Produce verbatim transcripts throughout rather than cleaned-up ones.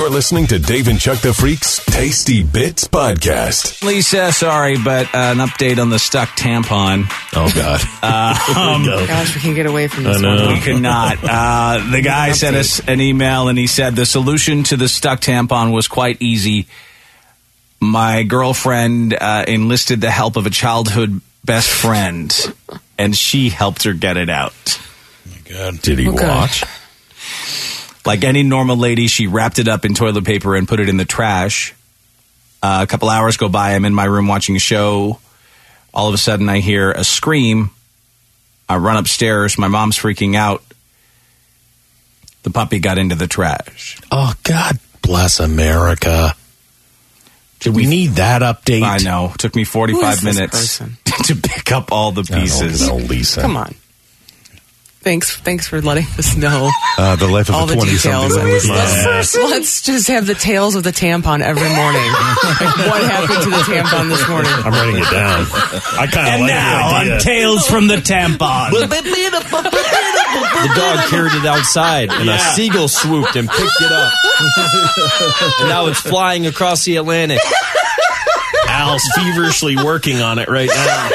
You're listening to Dave and Chuck the Freak's Tasty Bits Podcast. Lisa, sorry, but uh, an update on the stuck tampon. Oh, God. Uh, um, Gosh, we can get away from this I know. one. we could not. Uh, the guy sent us an email, and he said the solution to the stuck tampon was quite easy. My girlfriend uh, enlisted the help of a childhood best friend, and she helped her get it out. Oh, my God. Did he Okay. watch? Like any normal lady, she wrapped it up in toilet paper and put it in the trash. Uh, a couple hours go by. I'm in my room watching a show. All of a sudden, I hear a scream. I run upstairs. My mom's freaking out. The puppy got into the trash. Oh, God bless America. Did we need that update? I know. It took me Who is forty-five this minutes person? to pick up all the pieces. No, Lisa. Come on. Thanks, thanks for letting us know Uh, the life of all a the twenty-something. details. That was Let's, let's just have the tales of the tampon every morning. What happened to the tampon this morning? I'm writing it down. I kind of And like now, the on idea. Tales from the Tampon. The dog carried it outside, and a seagull swooped and picked it up. And now it's flying across the Atlantic. Al's feverishly working on it right now.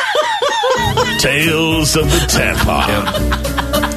Tales of the tampon.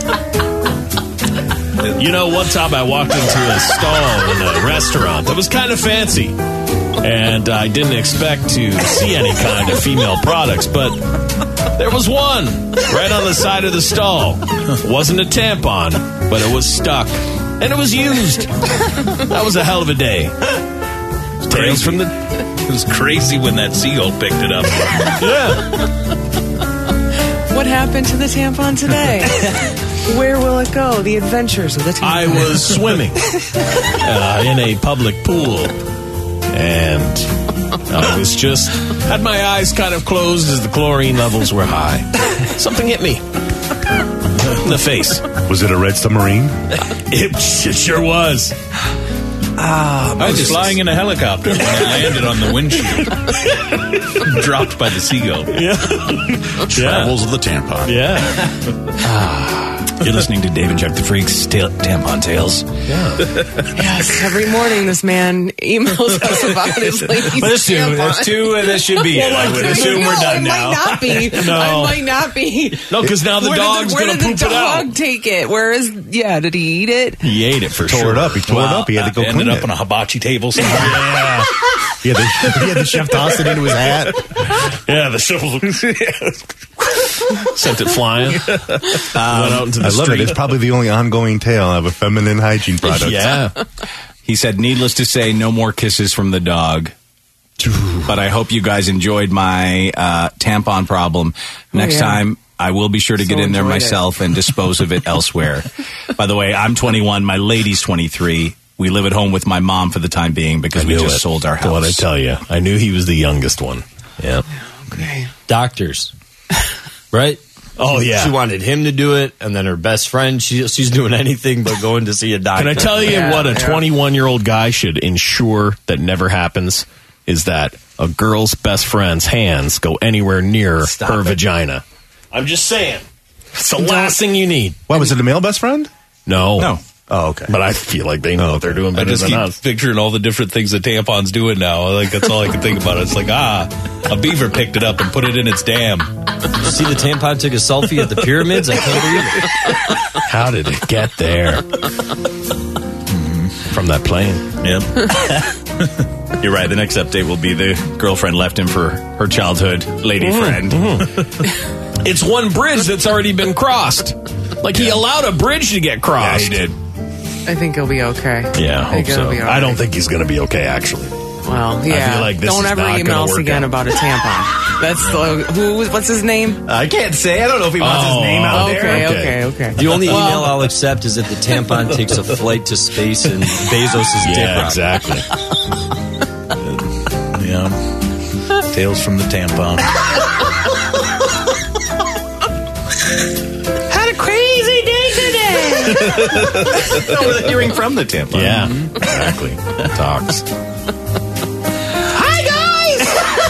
You know, one time I walked into a stall in a restaurant that was kind of fancy, and I didn't expect to see any kind of female products, but there was one right on the side of the stall. It wasn't a tampon, but it was stuck, and it was used. That was a hell of a day. Tales from the... It was crazy when that seagull picked it up. Yeah. What happened to the tampon today? Where will it go? The adventures of the tampon. I was swimming uh, in a public pool, and I was just had my eyes kind of closed as the chlorine levels were high. Something hit me in the face. Was it a red submarine? It, it sure was. I was flying in a helicopter when I landed on the windshield. Dropped by the seagull. Yeah. Travels of the tampon. Yeah. You're listening to Dave and Chuck the Freaks ta- Tampon Tales. Yes, every morning this man emails us about his lady's Let's do tampon. Let's do and this should be it. I would assume no, we're done it now. might not be. No. I might not be. No, because now the Where dog's did the, going to where poop did the it out. dog take it? Where is? Yeah, did he eat it? He ate it for Tore sure. it up. He tore it up. He had to go uh, clean ended it. up on a hibachi table somewhere. Yeah. He had, the, he had the chef toss it into his hat. Yeah, the shovel sent it flying. Went out into the I love street. it. It's probably the only ongoing tale of a feminine hygiene product. Yeah. He said, needless to say, no more kisses from the dog. But I hope you guys enjoyed my uh, tampon problem. Next yeah. time, I will be sure to So get in there enjoyed it. myself and dispose of it elsewhere. By the way, I'm twenty-one. My lady's twenty-three. We live at home with my mom for the time being because we knew just it. sold our What I house. tell you, I knew he was the youngest one. Yeah. Okay. Doctors. Right? Oh yeah. She wanted him to do it, and then her best friend, she, she's doing anything but going to see a doctor. Can I tell you Yeah, what a yeah. twenty-one-year-old guy should ensure that never happens? Is that a girl's best friend's hands go anywhere near Stop her it. vagina? I'm just saying. It's the last thing you need. What, was it a male best friend? No. No. Oh, okay. But I feel like they know what they're doing I better just than keep us. picturing all the different things that tampon's doing now. Like that's all I can think about. It's like, ah, a beaver picked it up and put it in its dam. You see the tampon took a selfie at the pyramids? I can't believe it. How did it get there? From that plane. Yep. You're right. The next update will be the girlfriend left him for her childhood lady friend. It's one bridge that's already been crossed. Like he allowed a bridge to get crossed. Yeah, he did. I think he'll be okay. Yeah, I I hope think it'll so. be all I don't right. think he's going to be okay, actually. Well, yeah. feel like this don't is ever not email gonna us work again out. about a tampon. That's the who. What's his name? I can't say. I don't know if he wants Oh, his name out Okay, there. okay, okay. The only Well- email I'll accept is if the tampon takes a flight to space and Bezos' dick Yeah, rocket. exactly. Yeah. Tales from the tampon. Had a crazy day today. No, we're hearing from the tampon. Yeah, exactly. Talks. Hi guys.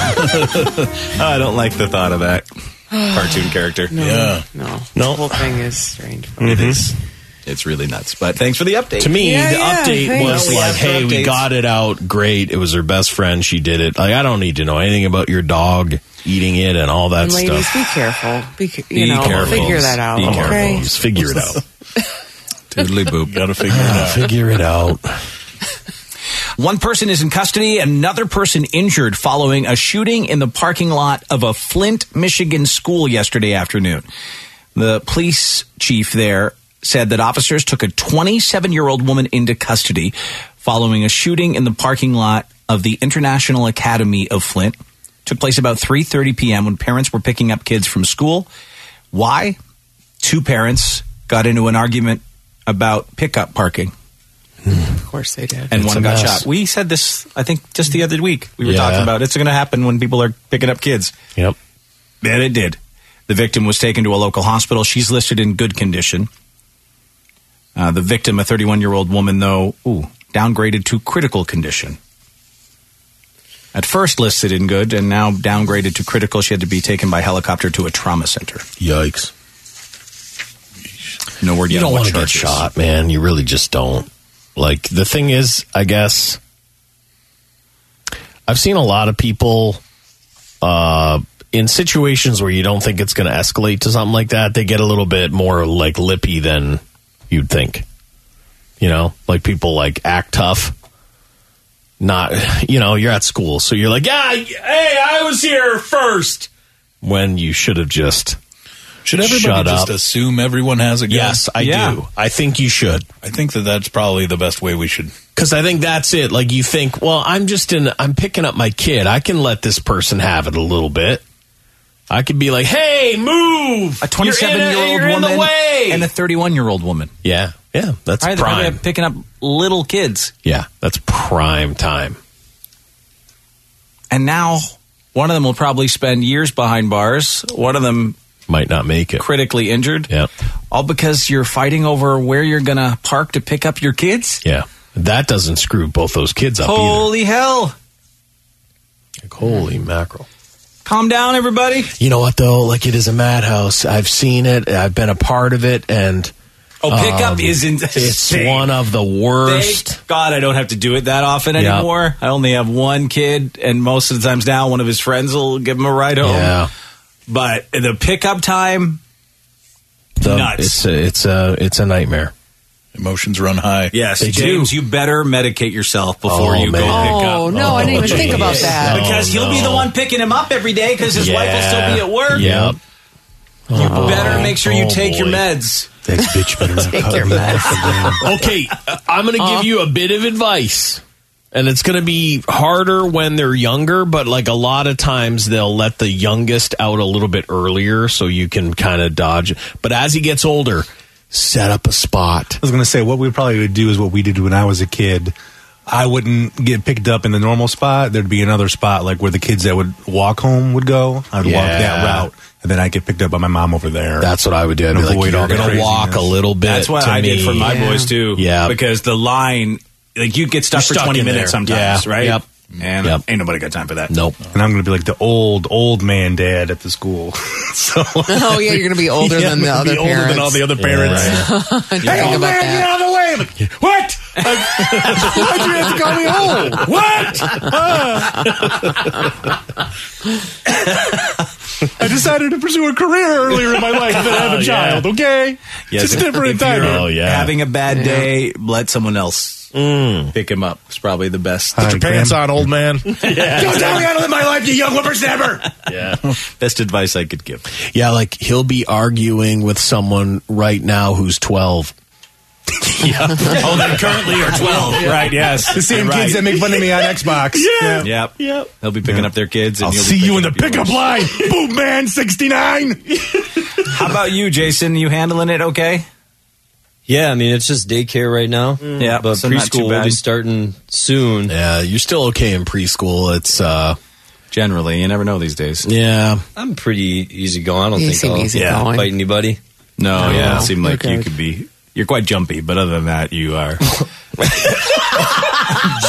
I don't like the thought of that cartoon character. No, Yeah. no, No. The whole thing is strange. It is. It's really nuts. But thanks for the update. To me, Yeah, the yeah, update thanks. was We like, have hey, we updates. got it out. Great. It was her best friend. She did it. Like, I don't need to know anything about your dog eating it and all that And ladies, stuff. be careful. Be, ca- you Be know, careful. figure that out. Be okay. careful. Just figure it out. Toodly boop. Got to figure it out. Figure it out. One person is in custody, another person injured following a shooting in the parking lot of a Flint, Michigan school yesterday afternoon. The police chief there said that officers took a twenty-seven-year-old woman into custody following a shooting in the parking lot of the International Academy of Flint. It took place about three thirty p.m. when parents were picking up kids from school. Why? Two parents got into an argument about pickup parking. Of course they did. And It's one a got mess. shot. We said this, I think, just the other week. We were Yeah. talking about it's going to happen when people are picking up kids. Yep. And it did. The victim was taken to a local hospital. She's listed in good condition. Uh, the victim, a thirty-one-year-old woman, though, ooh, downgraded to critical condition. At first listed in good and now downgraded to critical. She had to be taken by helicopter to a trauma center. Yikes. No word You yet don't on what want to get charges. shot, man. You really just don't. Like, the thing is, I guess, I've seen a lot of people uh, in situations where you don't think it's going to escalate to something like that. They get a little bit more, like, lippy than you'd think. You know? Like, people, like, act tough. Not, you know, you're at school, so you're like, yeah, hey, I was here first. When you should have just... Should everybody Shut just up. assume everyone has a gun? Yes, I Yeah. do. I think you should. I think that that's probably the best way we should. Because I think that's it. Like, you think, well, I'm just in, I'm picking up my kid. I can let this person have it a little bit. I could be like, hey, move! A twenty-seven-year-old You're in, you're woman in the way! and a thirty-one-year-old woman. yeah, yeah, that's Right, they're prime. probably picking up little kids. Yeah, that's prime time. And now one of them will probably spend years behind bars. One of them Might not make it. critically injured. Yeah, All because you're fighting over where you're going to park to pick up your kids? yeah. That doesn't screw both those kids up Holy hell. either. Like, holy mackerel. Calm down, everybody. You know what, though? Like, it is a madhouse. I've seen it. I've been a part of it, and... Oh, pickup um, is in- It's insane. one of the worst. Thank God I don't have to do it that often Yeah. anymore. I only have one kid, and most of the times now one of his friends will give him a ride home. Yeah. But the pickup time, The- nuts. It's a, it's a, it's a nightmare. Emotions run high. yes, They James, do. you better medicate yourself before Oh, you go man. pick Oh, up. no, I didn't even think about geez. that. No. Because he'll be the no. one picking him up every day because his wife will still be at work. Yep. You better make sure you Oh, take your boy. meds. That bitch better not Take cut your me meds. off again. Okay, I'm going to give you a bit of advice. And it's going to be harder when they're younger, but like a lot of times they'll let the youngest out a little bit earlier so you can kind of dodge. But as he gets older, set up a spot. I was going to say, what we probably would do is what we did when I was a kid. I wouldn't get picked up in the normal spot. There'd be another spot like where the kids that would walk home would go. I'd walk Yeah. that route, and then I'd get picked up by my mom over there. That's what I would do. I'd be like, Avoid you're all the going to walk a craziness. little bit. That's what to I did me. for my Yeah. boys too. Yeah. Because the line, like you get stuck You're for stuck twenty in minutes there. sometimes, Yeah. right? Yep. And Yep. ain't nobody got time for that. Nope. And I'm going to be like the old, old man dad at the school. so, Oh, yeah, you're going to be older Yeah, than the I'm other gonna be older parents. than all the other parents. I didn't Hey, think old about man, get that. out of the way! I'm like, what? Why'd you have to call me old? What? I decided to pursue a career earlier in my life than have Oh, a yeah. child, okay? Yes, It's a different if time. you're Oh, yeah. having a bad day, let someone else pick him up. It's probably the best. Put your pants on, old man. Don't tell me how to live my life, you young whippersnapper! Yeah. Best advice I could give. Yeah, like he'll be arguing with someone right now who's twelve. Oh, they currently are twelve. Right, yes. The same You're kids right. that make fun of me on Xbox. Yeah. Yep. Yep. They'll be picking up their kids. And I'll you'll be see you picking in the up yours. pickup line, Boom Man sixty-nine. How about you, Jason? You handling it okay? Yeah, I mean, it's just daycare right now. Yeah, But so not too preschool will bad. be starting soon. Yeah, you're still okay in preschool. It's uh Generally, you never know these days. yeah. I'm pretty easy going. I don't You think seem I'll easy yeah, going. fight anybody. No, yeah, it seemed like you're you good. could be. You're quite jumpy, but other than that, you are. Jumpy.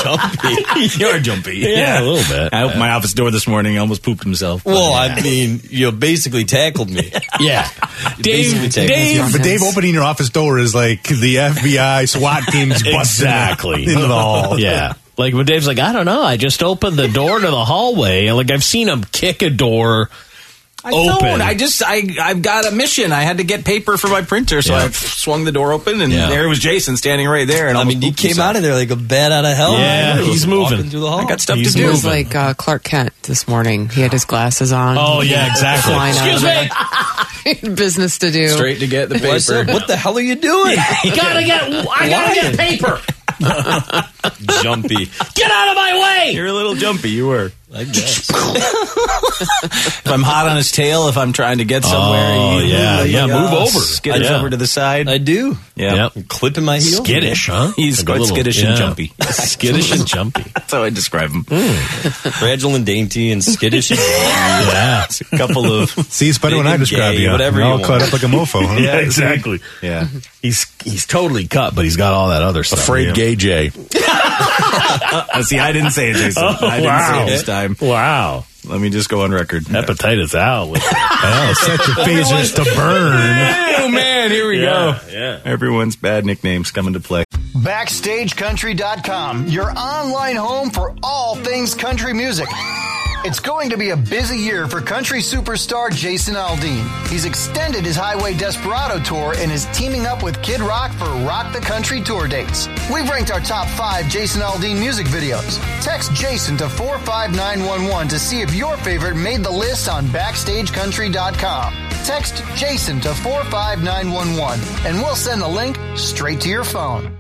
jumpy. You're jumpy. Yeah, a little bit. I opened my office door this morning. I almost pooped himself. Well, I mean, you basically tackled me. Yeah. Basically Dave, tackled Dave, me. But Dave opening your office door is like the F B I SWAT team's busting Exactly. into the hall. Yeah. Like when Dave's like, I don't know, I just opened the door to the hallway, and like I've seen him kick a door I open. don't. I just, I, I've got a mission. I had to get paper for my printer, so Yeah. I swung the door open, and Yeah. there was Jason standing right there. And I almost mean, he pooped came himself. out of there like a bat out of hell. Yeah, He was he's moving. walking through the hall. I got stuff He's to do. It was moving. like uh, Clark Kent this morning. He had his glasses on. Oh, yeah, exactly. Flying out Excuse of me. there. Business to do. Straight to get the I said, paper. what the hell are you doing? gotta get, I gotta get paper. Jumpy. Get out of my way. You're a little jumpy. You were. I guess. If I'm hot on his tail, if I'm trying to get somewhere, Oh, he, yeah, he, yeah, move uh, over. skitters Yeah. over to the side. I do. yeah. Yep. I'm clipping my heel. Skittish, huh? He's Like a quite little- skittish and yeah. jumpy. Skittish and jumpy. That's how I describe him. Fragile and dainty and skittish. And Yeah. It's a couple of See, it's better Big when I and describe gay, you. whatever You're you all want. cut up like a mofo. Huh? Yeah, exactly. yeah. He's he's totally cut, but he's got all that other stuff. Afraid gay Jay. Uh, see, I didn't say it, Jason. Oh, I didn't wow. say it this time. Wow. Let me just go on record. Hepatitis out. With Oh, set your phasers to burn. Oh man, here we go. Yeah. Everyone's bad nicknames come into play. Backstage Country dot com, your online home for all things country music. It's going to be a busy year for country superstar Jason Aldean. He's extended his Highway Desperado tour and is teaming up with Kid Rock for Rock the Country tour dates. We've ranked our top five Jason Aldean music videos. Text Jason to four five nine one one to see if your favorite made the list on Backstage Country dot com. Text Jason to four five nine one one and we'll send the link straight to your phone.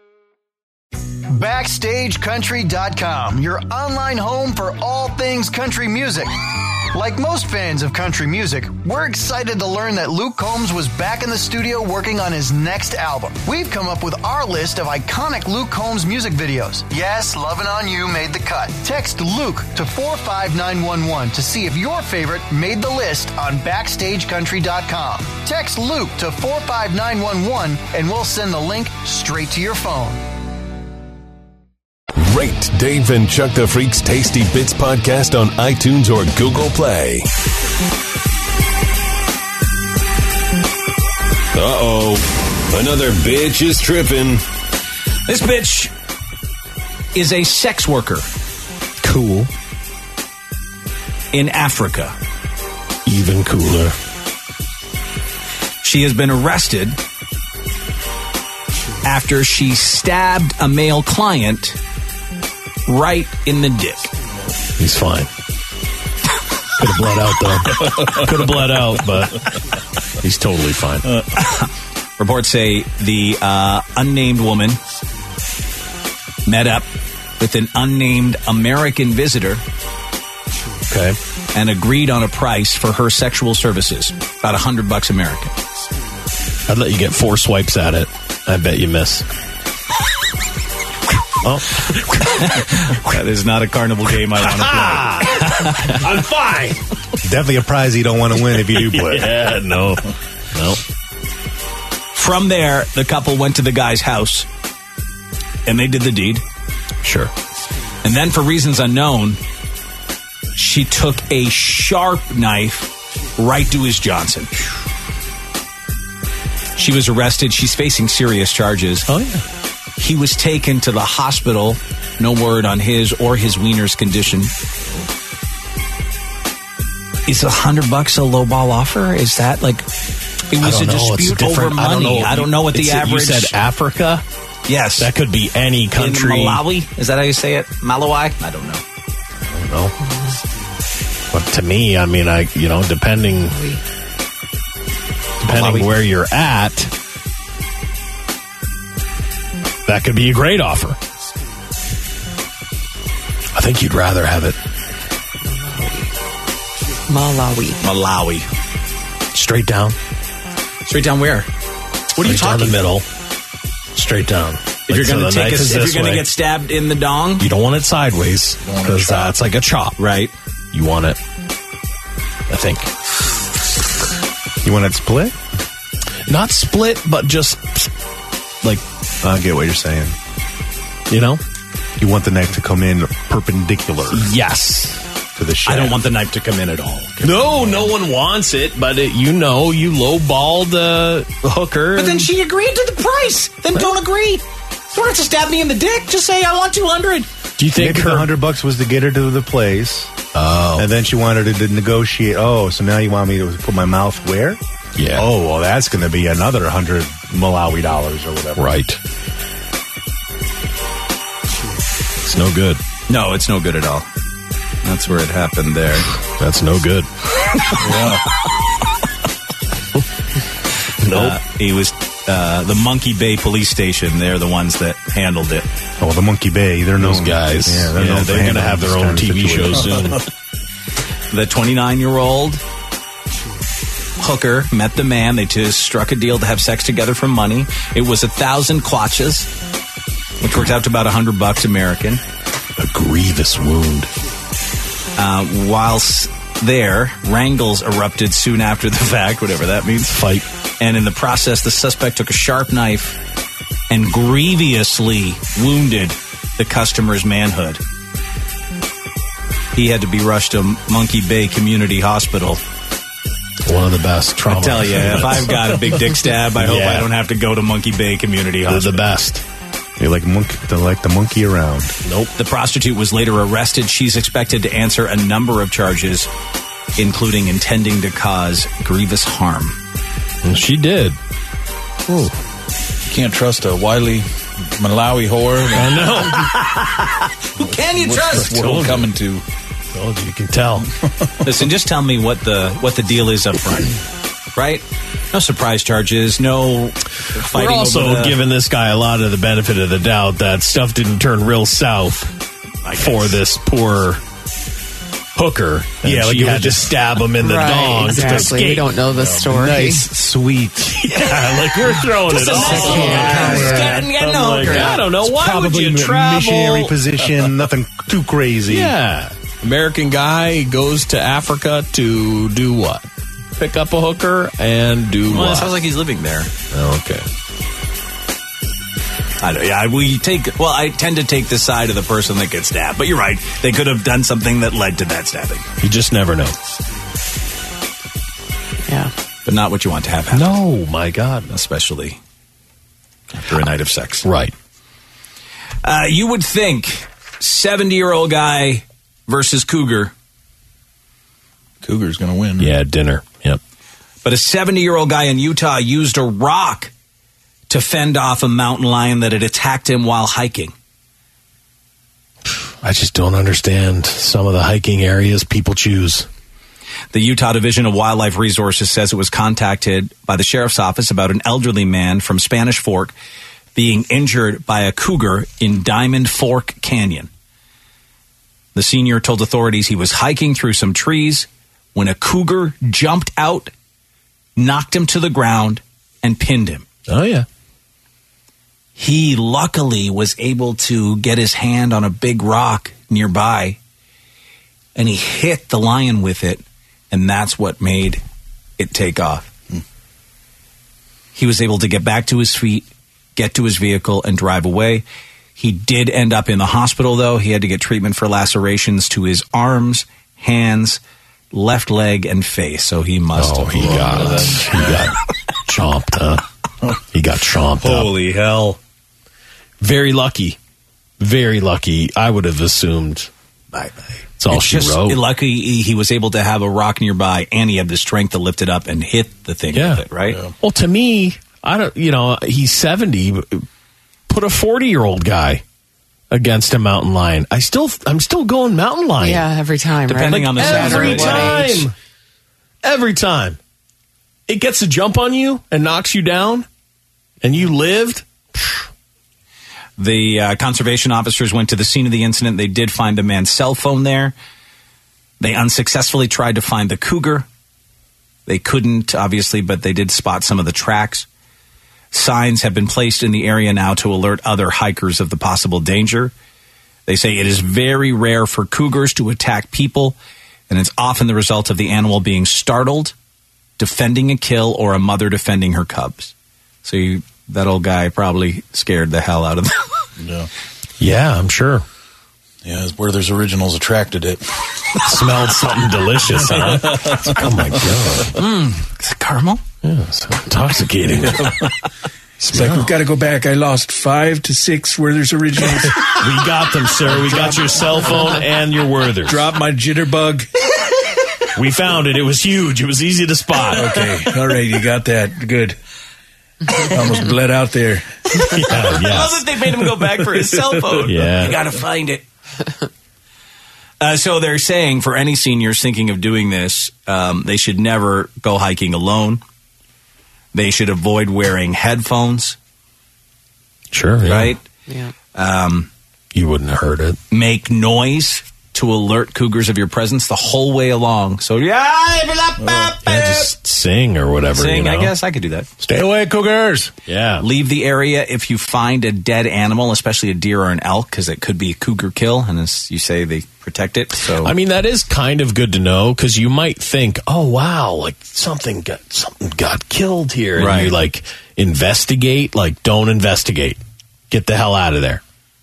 Backstage Country dot com, your online home for all things country music. Like most fans of country music, we're excited to learn that Luke Combs was back in the studio working on his next album. We've come up with our list of iconic Luke Combs music videos. Yes, Lovin' On You made the cut. Text Luke to four five nine one one to see if your favorite made the list on Backstage Country dot com. Text Luke to four five nine one one and we'll send the link straight to your phone. Rate Dave and Chuck the Freak's Tasty Bits podcast on iTunes or Google Play. Uh-oh. Another bitch is tripping. This bitch is a sex worker. Cool. In Africa. Even cooler. She has been arrested after she stabbed a male client right in the dick. He's fine. Could have bled out, though. Could have bled out, but he's totally fine. Reports say the uh, unnamed woman met up with an unnamed American visitor Okay. and agreed on a price for her sexual services, about a hundred bucks American. I'd let you get four swipes at it. I bet you miss. Oh. That is not a carnival game I want to play. I'm fine. Definitely a prize you don't want to win if you do play. Yeah, no. No. From there, the couple went to the guy's house and they did the deed. Sure. And then, for reasons unknown, she took a sharp knife right to his Johnson. She was arrested. She's facing serious charges. Oh, yeah. He was taken to the hospital. No word on his or his wiener's condition. Is a hundred bucks a lowball offer? Is that like it was I a don't know. It's dispute over different. money? I don't know, I don't know what the It's- average. You said Africa? yes, That could be any in country. Malawi. Is that how you say it? Malawi? I don't know. I don't know. But to me, I mean, I you know, depending depending Malawi. where you're at, that could be a great offer. I think you'd rather have it Malawi. Malawi. straight down. Straight down where? What are you Straight down talking? the middle. Straight down. If you're going to take a, if you're going to get stabbed in the dong, you don't want it sideways because that's like a chop. right? You want it, I think, You want it split? not split, but just like, I get what you're saying. you know, You want the knife to come in perpendicular Yes. to the shaft. I don't want the knife to come in at all. No, no one wants it, but it, you know, you lowballed the hooker. But then and- she agreed to the price. Then don't agree. You don't have to stab me in the dick. Just say, I want two hundred. Do you think Maybe her the hundred bucks was to get her to the place. Oh. And then she wanted to, to negotiate. Oh, so now you want me to put my mouth where? Yeah. Oh, well, that's going to be another hundred Malawi dollars or whatever. Right. It's no good. No, it's no good at all. That's where it happened there. That's no good. Nope. Uh, he was uh, the Monkey Bay Police Station. They're the ones that handled it. Oh, the Monkey Bay. They're Those known, guys. Yeah, they're, Yeah, known for they're going to handling have their this own kind of T V show situation. soon. The twenty-nine-year-old hooker met the man. They just struck a deal to have sex together for money. It was a thousand kwachas, which worked out to about a hundred bucks American. A grievous wound. Uh, whilst there, wrangles erupted soon after the fact, whatever that means. Fight. And in the process, the suspect took a sharp knife and grievously wounded the customer's manhood. He had to be rushed to Monkey Bay Community Hospital. One of the best trauma. I tell you, if I've got a big dick stab, I hope Yeah. I don't have to go to Monkey Bay Community They're Hospital. the best. They like monkey. They like the monkey around. Nope. The prostitute was later arrested. She's expected to answer a number of charges, including intending to cause grievous harm. And she did. You can't trust a wily Malawi whore. I know. Who can you What's trust? the world coming to? Told you, you can tell. Listen, just tell me what the what the deal is up front, right? No surprise charges, no fighting. We're also over the, giving this guy a lot of the benefit of the doubt that stuff didn't turn real south for this poor hooker. And Yeah, like she it was had to just- stab him in the right, dong to exactly. escape. We don't know the story. Nice, sweet. Yeah, like we're throwing it all. Getting- getting I'm like, hooker. I don't know. Why would Probably you mi- travel? missionary position. Nothing too crazy. Yeah. American guy goes to Africa to do what? Pick up a hooker and do Well, what? it sounds like he's living there. Oh, okay. I don't, yeah, we take. Well, I tend to take the side of the person that gets stabbed. But you're right; they could have done something that led to that stabbing, You just never know. Yeah. but not what you want to have happen, No, my God. especially after a night of sex. Right. Uh, you would think seventy-year-old guy versus cougar, Cougar's going to win. Yeah, dinner. Yep. but a seventy-year-old guy in Utah used a rock to fend off a mountain lion that had attacked him while hiking. I just don't understand some of the hiking areas people choose. The Utah Division of Wildlife Resources says it was contacted by the sheriff's office about an elderly man from Spanish Fork being injured by a cougar in Diamond Fork Canyon. The senior told authorities he was hiking through some trees when a cougar jumped out, knocked him to the ground, and pinned him. Oh, yeah. He luckily was able to get his hand on a big rock nearby, and he hit the lion with it, and that's what made it take off. Hmm. He was able to get back to his feet, get to his vehicle, and drive away. He did end up in the hospital, though. He had to get treatment for lacerations to his arms, hands, left leg, and face, so he must Oh, have he got it. He got chomped, huh? He got chomped up. Holy hell. Very lucky. Very lucky. I would have assumed Bye-bye. that's all It's she just wrote. lucky he he was able to have a rock nearby, and he had the strength to lift it up and hit the thing Yeah. with it, right? Yeah. Well, to me, I don't, you know, he's seventy. Put a forty-year-old guy against a mountain lion. I still, I'm still going mountain lion. Yeah, every time, Depending right? on the Like, size Every of it. time. Every time. It gets a jump on you and knocks you down, and you lived. The uh, conservation officers went to the scene of the incident. They did find the man's cell phone there. They unsuccessfully tried to find the cougar. They couldn't, obviously, but they did spot some of the tracks. Signs have been placed in the area now to alert other hikers of the possible danger. They say it is very rare for cougars to attack people, and it's often the result of the animal being startled, defending a kill, or a mother defending her cubs. So you, that old guy probably scared the hell out of them. Yeah. Yeah, I'm sure. Yeah, Werther's Originals attracted it. Smelled something delicious, huh? Oh, my God. Mm, is it caramel? Yeah, it's intoxicating. It's like, we've got to go back. I lost five to six Werther's Originals. We got them, sir. We got your cell phone and your Werther's. Drop my jitterbug. We found it. It was huge. It was easy to spot. Okay. All right. You got that. Good. Almost bled out there. Yeah, yes. I love that they made him go back for his cell phone. Yeah. You got to find it. Uh, so they're saying for any seniors thinking of doing this, um, they should never go hiking alone. They should avoid wearing headphones. Sure. Yeah. Right? Yeah. Um, you wouldn't have heard it. Make noise to alert cougars of your presence the whole way along. So, yeah, Yeah, just sing or whatever. sing. you know? I guess I could do that. Stay away, cougars. Yeah. Leave the area if you find a dead animal, especially a deer or an elk, because it could be a cougar kill. And as you say, they protect it. So I mean, that is kind of good to know because you might think, oh, wow, like something got, something got killed here. And Right. you like investigate, like don't investigate. Get the hell out of there.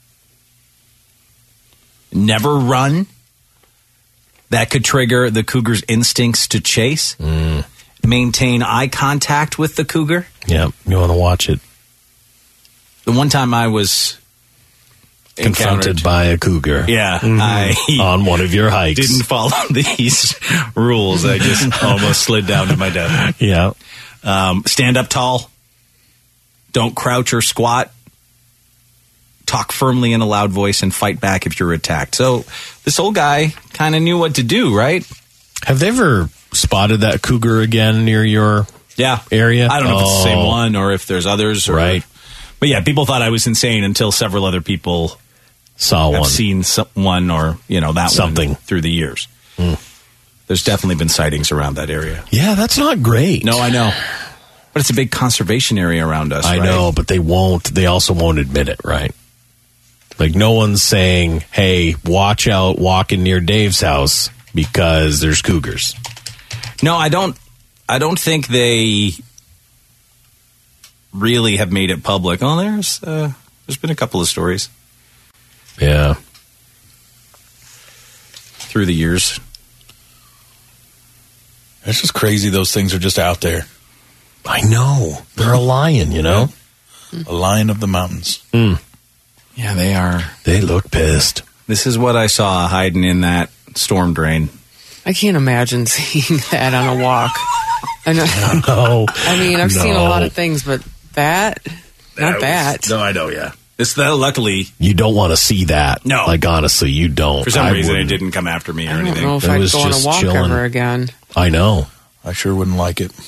never run. That could trigger the cougar's instincts to chase. Mm. Maintain eye contact with the cougar. Yeah, you want to watch it. The one time I was Confronted by a cougar. Yeah, Mhm. I on one of your hikes. didn't follow these rules. I just almost slid down to my death. Yeah. Um, stand up tall. Don't crouch or squat. Talk firmly in a loud voice and fight back if you're attacked. So this old guy kind of knew what to do, right? Have they ever spotted that cougar again near your Yeah. area? I don't know if it's the same Oh. one or if there's others. Or, Right. But yeah, people thought I was insane until several other people Saw have one. seen some, one or, you know, that Something. one through the years. Mm. There's definitely been sightings around that area. Yeah, that's not great. No, I know. But it's a big conservation area around us, I right? know, but they won't. They also won't admit it, right? Like no one's saying, "Hey, watch out walking near Dave's house because there's cougars." No, I don't. I don't think they really have made it public. Oh, there's uh, there's been a couple of stories Yeah. through the years. It's just crazy. Those things are just out there. I know. They're a lion, you know? A lion of the mountains. Mm. Yeah, they are. They look pissed. This is what I saw hiding in that storm drain. I can't imagine seeing that on a walk. I, know, No. I mean, I've seen a lot No. of things, but that, not that. No, I know, yeah. It's that, luckily, You don't want to see that. No. Like, honestly, you don't. for some I reason, it wouldn't. didn't come after me or I don't anything. know if It I'd was go on a just walk chilling. ever again. I know. I sure wouldn't like it.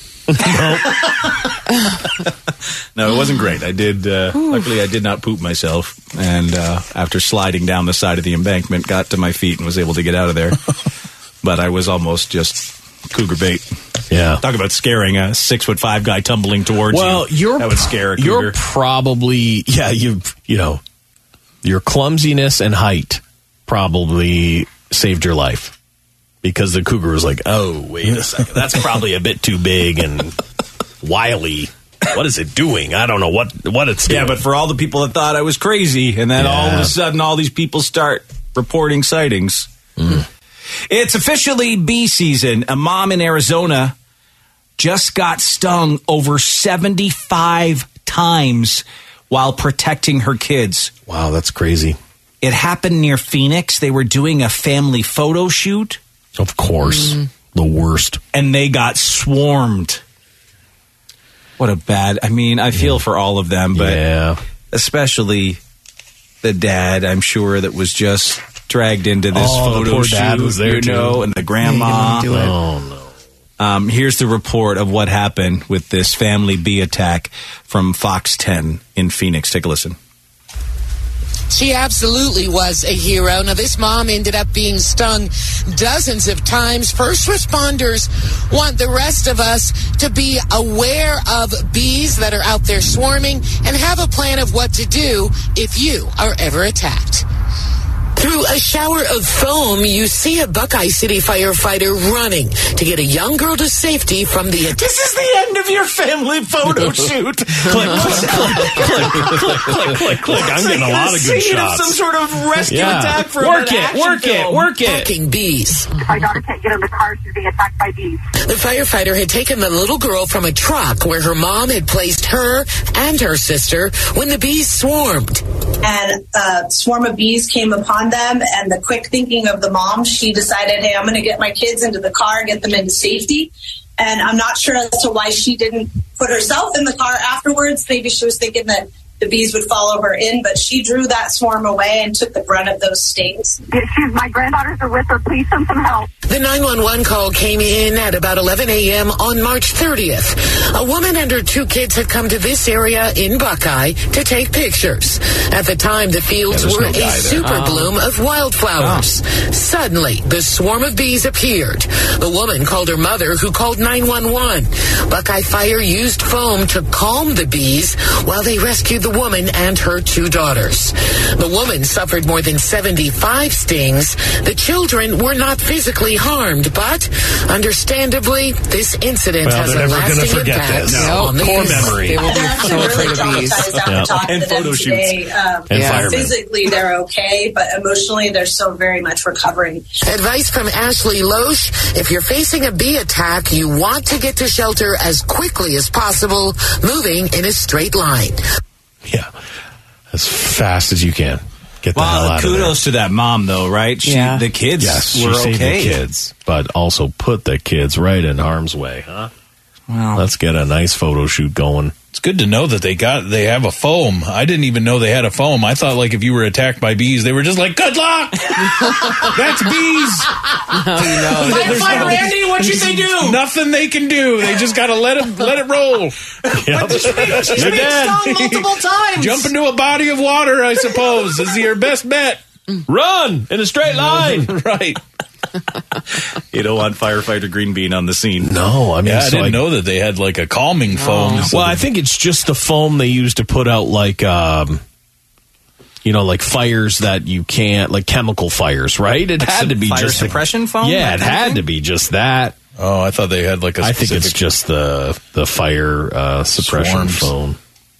No, it wasn't great. I did. Uh, luckily, I did not poop myself, and uh, after sliding down the side of the embankment, got to my feet and was able to get out of there. But I was almost just cougar bait. Yeah. Talk about scaring a six foot five guy tumbling towards Well, you. you're that would scare a cougar. You're probably yeah. You you know, your clumsiness and height probably saved your life because the cougar was like, oh wait a second, that's probably a bit too big and wily. What is it doing? I don't know what what it's doing. Yeah, but for all the people that thought I was crazy, and then Yeah. all of a sudden, all these people start reporting sightings. Mm. It's officially bee season. A mom in Arizona just got stung over seventy-five times while protecting her kids. Wow, that's crazy. It happened near Phoenix. They were doing a family photo shoot, Of course, Mm. the worst. and they got swarmed. What a bad... I mean, I feel for all of them, but yeah, especially the dad, I'm sure, that was just dragged into this Oh, the photo poor shoot, dad was there, you know, too. and the grandma. do it. oh no. Um, here's the report of what happened with this family bee attack from Fox ten in Phoenix. Take a listen. She absolutely was a hero. Now, this mom ended up being stung dozens of times. First responders want the rest of us to be aware of bees that are out there swarming and have a plan of what to do if you are ever attacked. Through a shower of foam, you see a Buckeye City firefighter running to get a young girl to safety from the... This is the end of your family photo shoot. click, click, click, click, click, click, click, click. I'm getting a lot of good shots. Of some sort of rescue Yeah. attack from Work an it, action work it, film. work it. Attacking bees. My daughter can't get in the car. She's being attacked by bees. The firefighter had taken the little girl from a truck where her mom had placed her and her sister when the bees swarmed. And a swarm of bees came upon them, and the quick thinking of the mom, she decided, hey, I'm going to get my kids into the car, get them into safety. And I'm not sure as to why she didn't put herself in the car afterwards. Maybe she was thinking that the bees would follow her in, but she drew that swarm away and took the brunt of those stings. She's, my granddaughters are with her. Please send some help. The nine one one call came in at about eleven a.m. on March thirtieth. A woman and her two kids had come to this area in Buckeye to take pictures. At the time, the fields Yeah, were no a super bloom of wildflowers. Oh. Suddenly, the swarm of bees appeared. The woman called her mother, who called nine one one. Buckeye Fire used foam to calm the bees while they rescued the woman and her two daughters. The woman suffered more than seventy-five stings. The children were not physically harmed, but understandably, this incident Well, has they're a never gonna lasting forget impact this. on No, the core youth. memory. They will They're be actually so really afraid of bees. traumatized after Yeah. talking And to them photo today. Um, And Yeah. firemen. physically, they're okay, but emotionally, they're still very much recovering. Advice from Ashley Loesch: if you're facing a bee attack, you want to get to shelter as quickly as possible, moving in a straight line. Yeah. As fast as you can. Get the hell Well, out kudos of there. to that mom, though, right? She, Yeah. The kids Yes, were she saved okay. the kids, but also put the kids right in harm's way, huh? Wow. Let's get a nice photo shoot going. It's good to know that they got they have a foam. I didn't even know they had a foam. I thought like if you were attacked by bees, they were just like, good luck. That's bees. Oh, you know. Firefighter Randy, what should they do? Nothing they can do. They just got to let it let it roll. Yep. She's been They're dead. stung multiple times. Jump into a body of water, I suppose, is your best bet. Run in a straight line. Right. You don't want firefighter Green Bean on the scene. No, I mean, Yeah, I so didn't I- know that they had like a calming foam. Well, I think it's just the foam they use to put out like, um, you know, like fires that you can't, like chemical fires, right? It Like had some to be fire just suppression foam? Yeah, that it kind of had thing? to be just that. Oh, I thought they had like a I think specific... it's just the the fire uh, suppression Swarms. foam.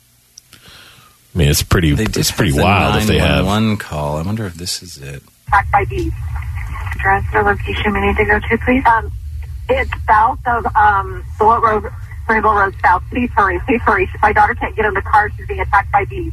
I mean, it's pretty. They did It's pretty have the wild if they have. nine one one call. I wonder if this is it. Attacked by bees. Address or location we need to go to, please. Um, it's south of um, Bullet Road, Rainbow Road South. Please hurry. Please hurry. My daughter can't get in the car. She's being attacked by bees.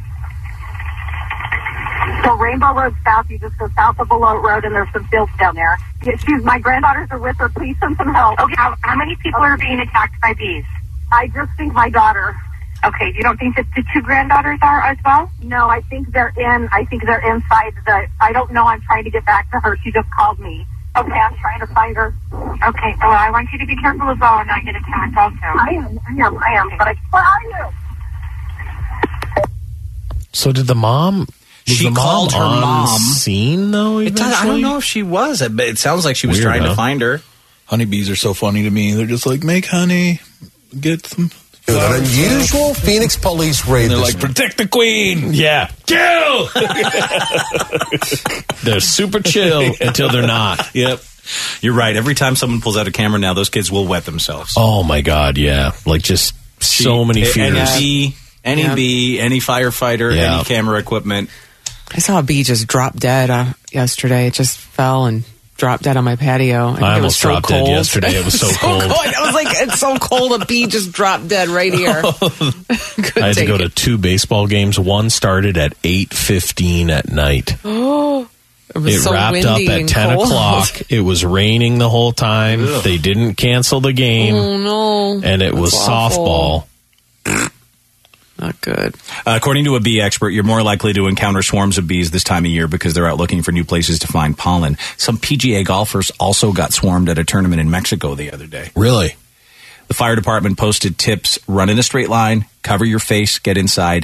So Rainbow Road South, you just go south of Bullet Road, and there's some fields down there. Yeah, she's, my granddaughters are with her. Please send some help. Okay. How, how many people are being attacked by bees? I just think my daughter. Okay. You don't think that the two granddaughters are as well? No, I think they're in. I think they're inside the. I don't know. I'm trying to get back to her. She just called me. Okay, I'm trying to find her. Okay. Well, I want you to be careful as well and not get attacked. Also. I am. I am. I am. But I. Where are you? So did the mom? Was She the mom called her on mom. scene though. It does, I eventually? don't know if she was. It, it sounds like she was Weird, trying huh? to find her. Honeybees are so funny to me. They're just like, make honey, get some... An unusual Phoenix police raid. They're this like, protect the queen. Yeah, Kill! they're super chill until they're not. Yep. You're right. Every time someone pulls out a camera now, those kids will wet themselves. Oh my god, yeah, like just so many Any fears. bee, any Yeah. bee, any firefighter, Yeah. any camera equipment. I saw a bee just drop dead uh, yesterday. It just fell and dropped dead on my patio. think I it was almost so dropped dead cold. yesterday. It was so cold. I was like, it's so cold. A bee just dropped dead right here. Couldn't I had to take go it. to two baseball games. One started at eight fifteen at night. Oh, it was It so wrapped windy up at and ten cold. o'clock. It was raining the whole time. Ugh. They didn't cancel the game, Oh no! and it was That's awful. softball. Not good. Uh, according to a bee expert, you're more likely to encounter swarms of bees this time of year because they're out looking for new places to find pollen. Some P G A golfers also got swarmed at a tournament in Mexico the other day. Really? The fire department posted tips: run in a straight line, cover your face, get inside,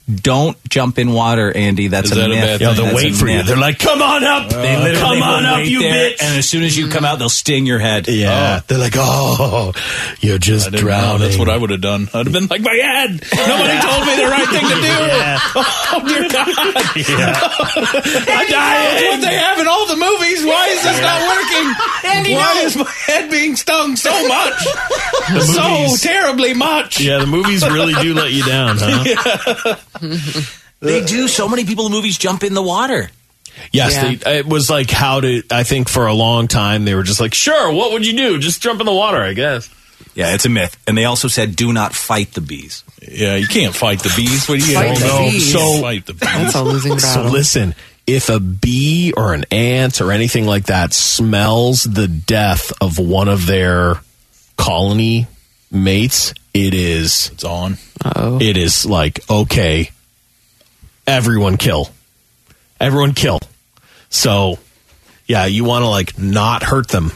Don't jump in water, Andy. That's Is a that a myth. bad Yeah, thing? they'll That's wait a for you. myth. They're like, come on up. They literally come on will up, wait you there, bitch. And as soon as you come out, they'll sting your head. Yeah. They're like, oh, you're just I didn't know. drowning. That's what I would have done. I'd have been like, my head. Nobody told me the right thing to do. Yeah. Oh, dear God. Yeah. I'm dying. That's what they have in all the movies. Why is this not working? Why is my head being stung so much? So movies- terribly much. Yeah, the movies really do let you down, huh? They do. So many people in movies jump in the water. Yes, Yeah. they, it was like how to, I think for a long time, they were just like, sure, what would you do? Just jump in the water, I guess. Yeah, it's a myth. And they also said, do not fight the bees. Yeah, you can't fight the bees. What do you Fight the know? bees. So fight the bees. That's a losing So battle. listen, if a bee or an ant or anything like that smells the death of one of their colony mates, it is, It's on. Uh-oh. it is like, okay, everyone kill. Everyone kill. So, yeah, you want to like not hurt them.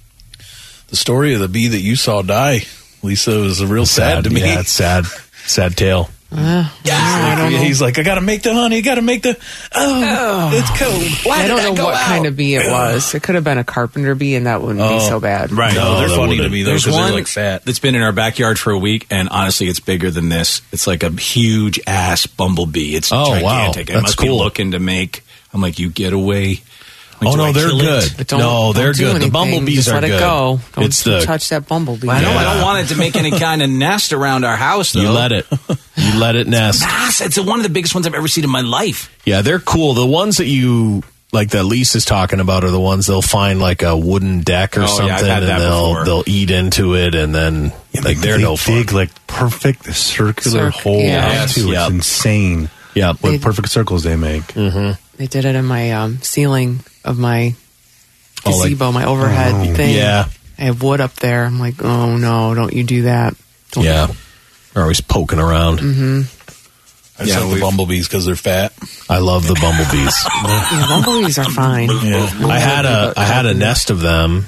The story of the bee that you saw die, Lisa, was real sad, to me. Yeah, it's sad. Sad tale. Uh, I don't know. He's like, I gotta make the honey, gotta make the. Oh, it's cold. Why I did don't that know go what out? kind of bee it was. It could have been a carpenter bee, and that wouldn't be Oh, so bad. right. No, they're that funny to wouldn't. me though There's because they're one like fat. that's been in our backyard for a week, and honestly, it's bigger than this. It's like a huge ass bumblebee. It's Oh, wow. gigantic. It That's must be cool. looking to make. I'm like, you get away. Like, Oh, do no, I they're kill it? good. But don't, No, they're don't do good. The anything. bumblebees Just are let good. it go. Don't It's the- touch that bumblebee. I know. I Yeah. don't want it to make any kind of nest around our house, though. You let it. You let it nest. Mass. It's one of the biggest ones I've ever seen in my life. Yeah, they're cool. The ones that you like that Lisa's talking about are the ones they'll find like a wooden deck or Oh, yeah, something, I've had and that they'll before. they'll eat into it, and then like they're they no fun. dig like perfect circular Circ- holes yeah. too. Yep. It's insane. Yeah, What They- perfect circles they make. They did it in my um, ceiling of my Oh, like- gazebo, my overhead Oh. thing. Yeah. I have wood up there. I'm like, oh no, don't you do that. Don't yeah. They're always poking around. Mm-hmm. I just like the bumblebees because they're fat. I love the bumblebees. Yeah, bumblebees are fine. Yeah. I had a I had a nest of them,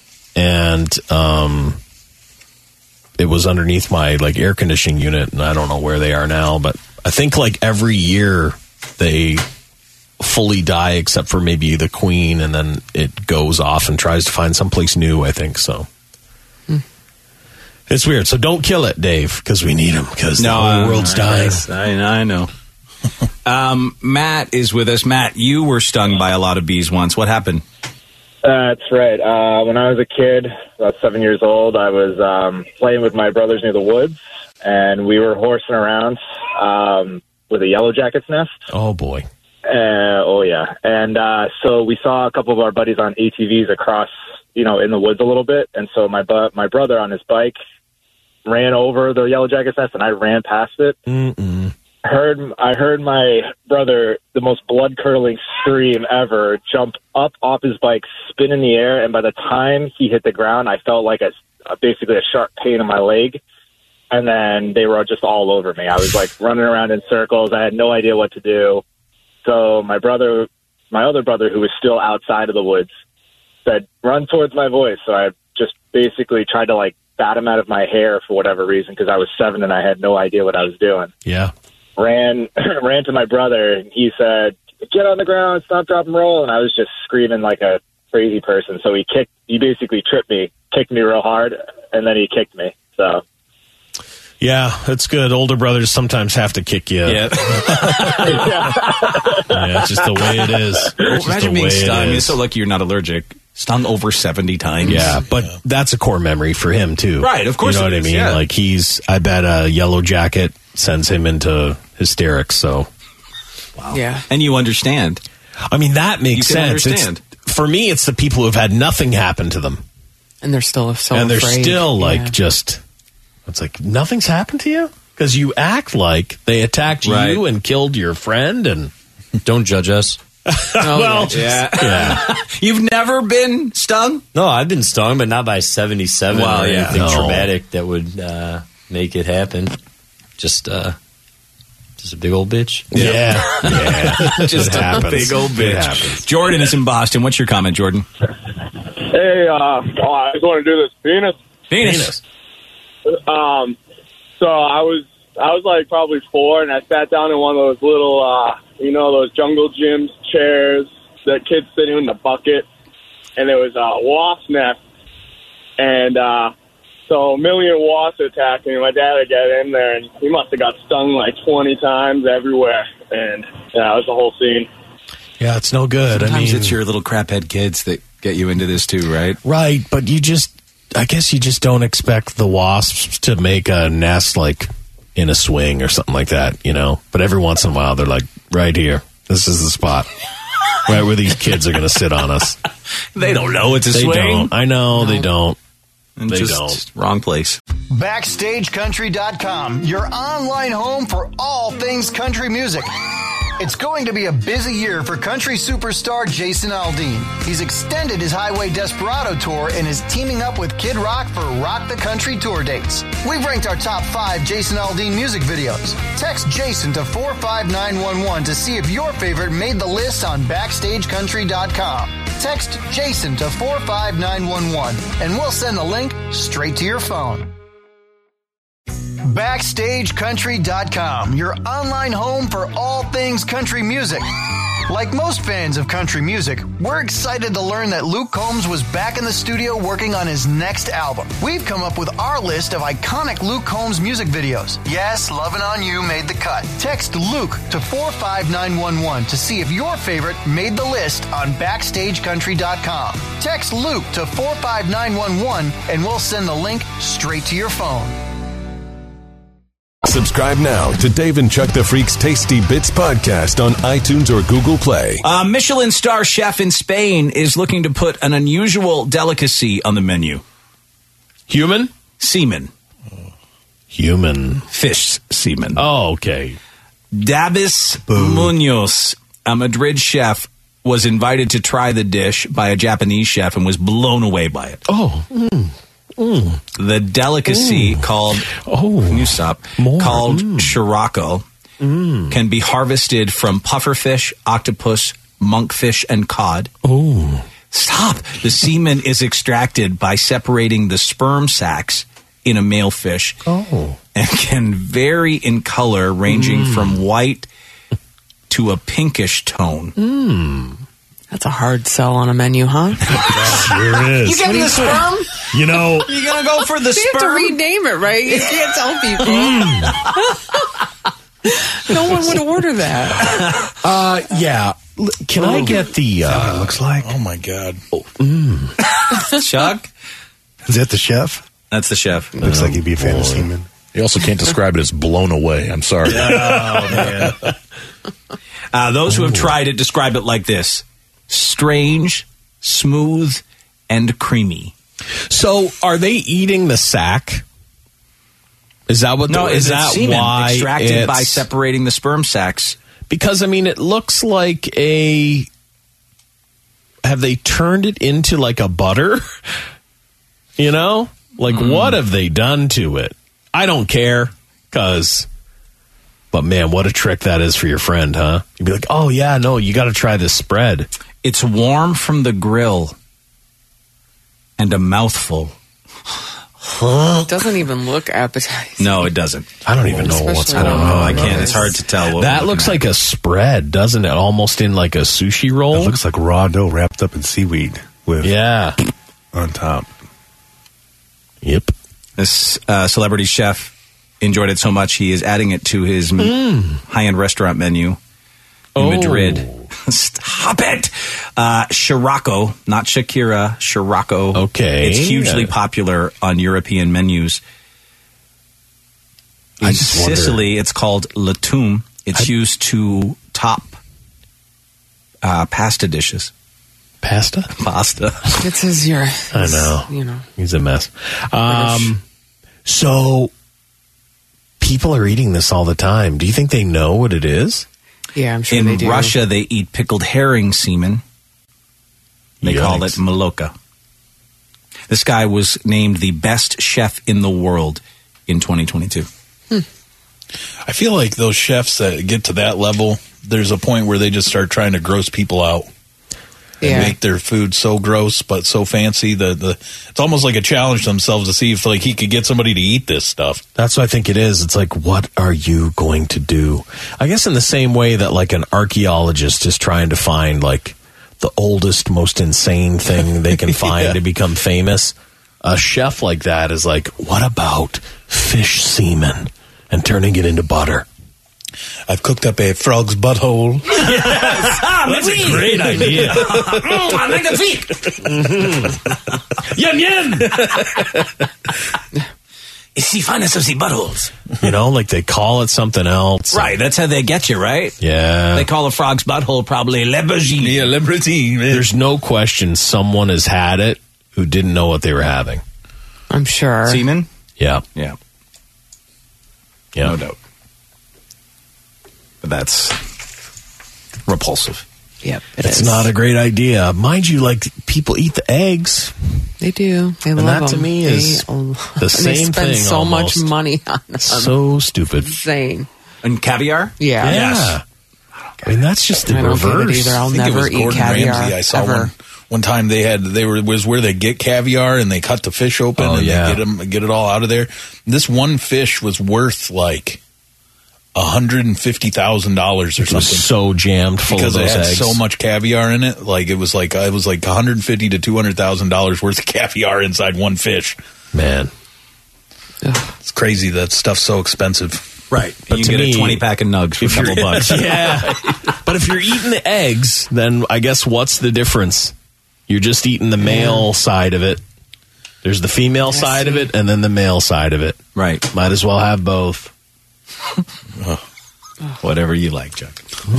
and um, it was underneath my like air conditioning unit, and I don't know where they are now, but I think like every year they fully die except for maybe the queen, and then it goes off and tries to find someplace new. I think so. Hmm. It's weird. So don't kill it, Dave, because we need them because the No, whole I- world's I dying. guess. I, I know. um, Matt is with us. Matt, you were stung by a lot of bees once. What happened? That's right. Uh, when I was a kid, about seven years old, I was um, playing with my brothers near the woods, and we were horsing around um, with a yellow jacket's nest. Oh boy! Uh, oh yeah, and uh, so we saw a couple of our buddies on A T Vs across, you know, in the woods a little bit, and so my bu- my brother on his bike ran over the yellow jacket's nest, and I ran past it. Mm-mm. Heard I heard my brother, the most blood curdling scream ever, jump up off his bike, spin in the air, and by the time he hit the ground, I felt like a, a basically a sharp pain in my leg. And then they were just all over me. I was like running around in circles. I had no idea what to do. So my brother, my other brother, who was still outside of the woods, said, "Run towards my voice." So I just basically tried to like bat him out of my hair for whatever reason because I was seven and I had no idea what I was doing. Yeah. Ran ran to my brother, and he said, "Get on the ground, stop, drop, and roll." And I was just screaming like a crazy person. So he kicked, he basically tripped me, kicked me real hard, and then he kicked me. So Yeah, it's good. Older brothers sometimes have to kick you. Yeah. Yeah, it's just the way it is. It's just Imagine the being way it stung. I mean, is. it's so lucky you're not allergic. Stung over seventy times. Yeah, but that's a core memory for him too. Right, of course You know it what is, I mean? yeah. Like he's, I bet a yellow jacket sends him into hysterics. So, Wow. Yeah. And you understand. I mean, that makes You can sense. understand. It's, for me, it's the people who have had nothing happen to them, And they're still so and they're afraid. still like Yeah. just. It's like nothing's happened to you because you act like they attacked Right. you and killed your friend, and Don't judge us. Oh, well, Yeah. yeah. You've never been stung? No, I've been stung, but not by seventy-seven Wow, or yeah. anything No. traumatic that would uh, make it happen. Just, uh, just a big old bitch. Yeah, yeah. Just It a happens. big old It bitch. happens. Jordan is in Boston. What's your comment, Jordan? Hey, uh, oh, I just want to do this penis. Venus. Um, so I was I was like probably four, and I sat down in one of those little, uh, you know, those jungle gyms chairs that kids sit in the bucket, and there was a wasp nest, and uh, so a million wasps attacked me. My dad would get in there, and he must have got stung like twenty times everywhere, and yeah, it was the whole scene. Yeah, it's no good. Sometimes I mean, it's your little craphead kids that get you into this too, right? Right, but you just, I guess you just don't expect the wasps to make a nest like in a swing or something like that, you know? But every once in a while, they're like, right here. This is the spot. Right where these kids are going to sit on us. They don't know it's a they swing. Don't. I know, no. they don't. And they just don't. Wrong place. Backstage Country dot com, your online home for all things country music. It's going to be a busy year for country superstar Jason Aldean. He's extended his Highway Desperado tour and is teaming up with Kid Rock for Rock the Country tour dates. We've ranked our top five Jason Aldean music videos. Text Jason to four five nine one one to see if your favorite made the list on Backstage Country dot com. Text Jason to four five nine one one and we'll send the link straight to your phone. Backstage Country dot com, your online home for all things country music. Like most fans of country music, we're excited to learn that Luke Combs was back in the studio working on his next album. We've come up with our list of iconic Luke Combs music videos. Yes, Lovin' On You made the cut. Text Luke to four five nine one one to see if your favorite made the list on Backstage Country dot com. Text Luke to four five nine one one and we'll send the link straight to your phone. Subscribe now to Dave and Chuck the Freak's Tasty Bits podcast on iTunes or Google Play. A Michelin star chef in Spain is looking to put an unusual delicacy on the menu. Human? Semen. Human. Fish semen. Oh, okay. Dabis Munoz, a Madrid chef, was invited to try the dish by a Japanese chef and was blown away by it. Oh, mm. Mm. The delicacy Ooh. called oh, can you stop? More. Called mm. Chiraco mm. can be harvested from pufferfish, octopus, monkfish, and cod. Oh, stop! The semen is extracted by separating the sperm sacs in a male fish. Oh, and can vary in color, ranging mm. from white to a pinkish tone. Mm. That's a hard sell on a menu, huh? Sure is. You getting the sperm? You know, you're gonna go for the you sperm. You have to rename it, right? You can't tell people. No one would order that. Uh, yeah. Can oh, I get the? Uh, what it looks like. Oh my god. Oh, mm. Chuck, is that the chef? That's the chef. Looks oh, like he'd be a fan boy. of semen. You also can't describe it as blown away. I'm sorry. Oh man. Uh, those who have tried it describe it like this: strange, smooth, and creamy. So, are they eating the sac? Is that what? No, the, is is that semen why extracted it's, by separating the sperm sacs? Because I mean, it looks like a. Have they turned it into like a butter? You know, like mm. what have they done to it? I don't care, cause. But man, what a trick that is for your friend, huh? You'd be like, oh yeah, no, you got to try this spread. It's warm from the grill and a mouthful. It doesn't even look appetizing. No, it doesn't. I don't even know Especially what's I going don't know. on. I can't. It's hard to tell. What That looks like a spread, doesn't it? Almost in like a sushi roll. It looks like raw dough wrapped up in seaweed with yeah on top. Yep. This uh, celebrity chef enjoyed it so much he is adding it to his mm. high-end restaurant menu in oh. Madrid. Stop it! Uh, Chiraco, not Shakira, Chiraco. Okay. It's hugely popular on European menus. In I just Sicily, wonder. it's called latum. It's I, used to top uh, pasta dishes. Pasta? Pasta. It says you're. I know. You know. He's a mess. Um, so, people are eating this all the time. Do you think they know what it is? Yeah, I'm sure In they do. Russia, they eat pickled herring semen. They Yikes. call it maloka. This guy was named the best chef in the world in twenty twenty-two. Hmm. I feel like those chefs that get to that level, there's a point where they just start trying to gross people out. and Yeah. make their food so gross but so fancy. The the it's almost like a challenge to themselves to see if like he could get somebody to eat this stuff. That's what I think it is. It's like, what are you going to do? I guess in the same way that like an archaeologist is trying to find like the oldest, most insane thing they can find Yeah. to become famous. A chef like that is like, what about fish semen and turning it into butter? I've cooked up a frog's butthole. That's a great idea. Mm, I like the feet. Yum yum. It's the finest of the buttholes. You know, like they call it something else. Right, that's how they get you, right? Yeah. They call a frog's butthole probably lebergine. Yeah, lebergine. There's no question someone has had it who didn't know what they were having. I'm sure. Semen? Yeah. Yeah. Yeah. No doubt. But that's repulsive. Yep, it It's is. not a great idea. Mind you, like, people eat the eggs. They do. They And love that to them. me is They- the and same they spend thing so almost. much money on them. So stupid. Insane. And caviar? Yeah. Yeah. I mean, that's just the I don't get it reverse. either. I'll I think never it was eat Gordon caviar. Ramsay. I saw ever. one one time. They had they were was where they get caviar and they cut the fish open Oh, and yeah. they get them get it all out of there. This one fish was worth like a hundred and fifty thousand dollars or It was something so jammed full because of it those had eggs. so much caviar in it. Like it was like it was like one hundred and fifty to two hundred thousand dollars worth of caviar inside one fish. Man. It's crazy that stuff's so expensive. Right. But you to can get me, a twenty pack of nugs for a if you're- couple bucks. Yeah. But if you're eating the eggs, then I guess what's the difference? You're just eating the male side of it. There's the female side of it and then the male side of it. Right. Might as well have both. Whatever you like, Chuck.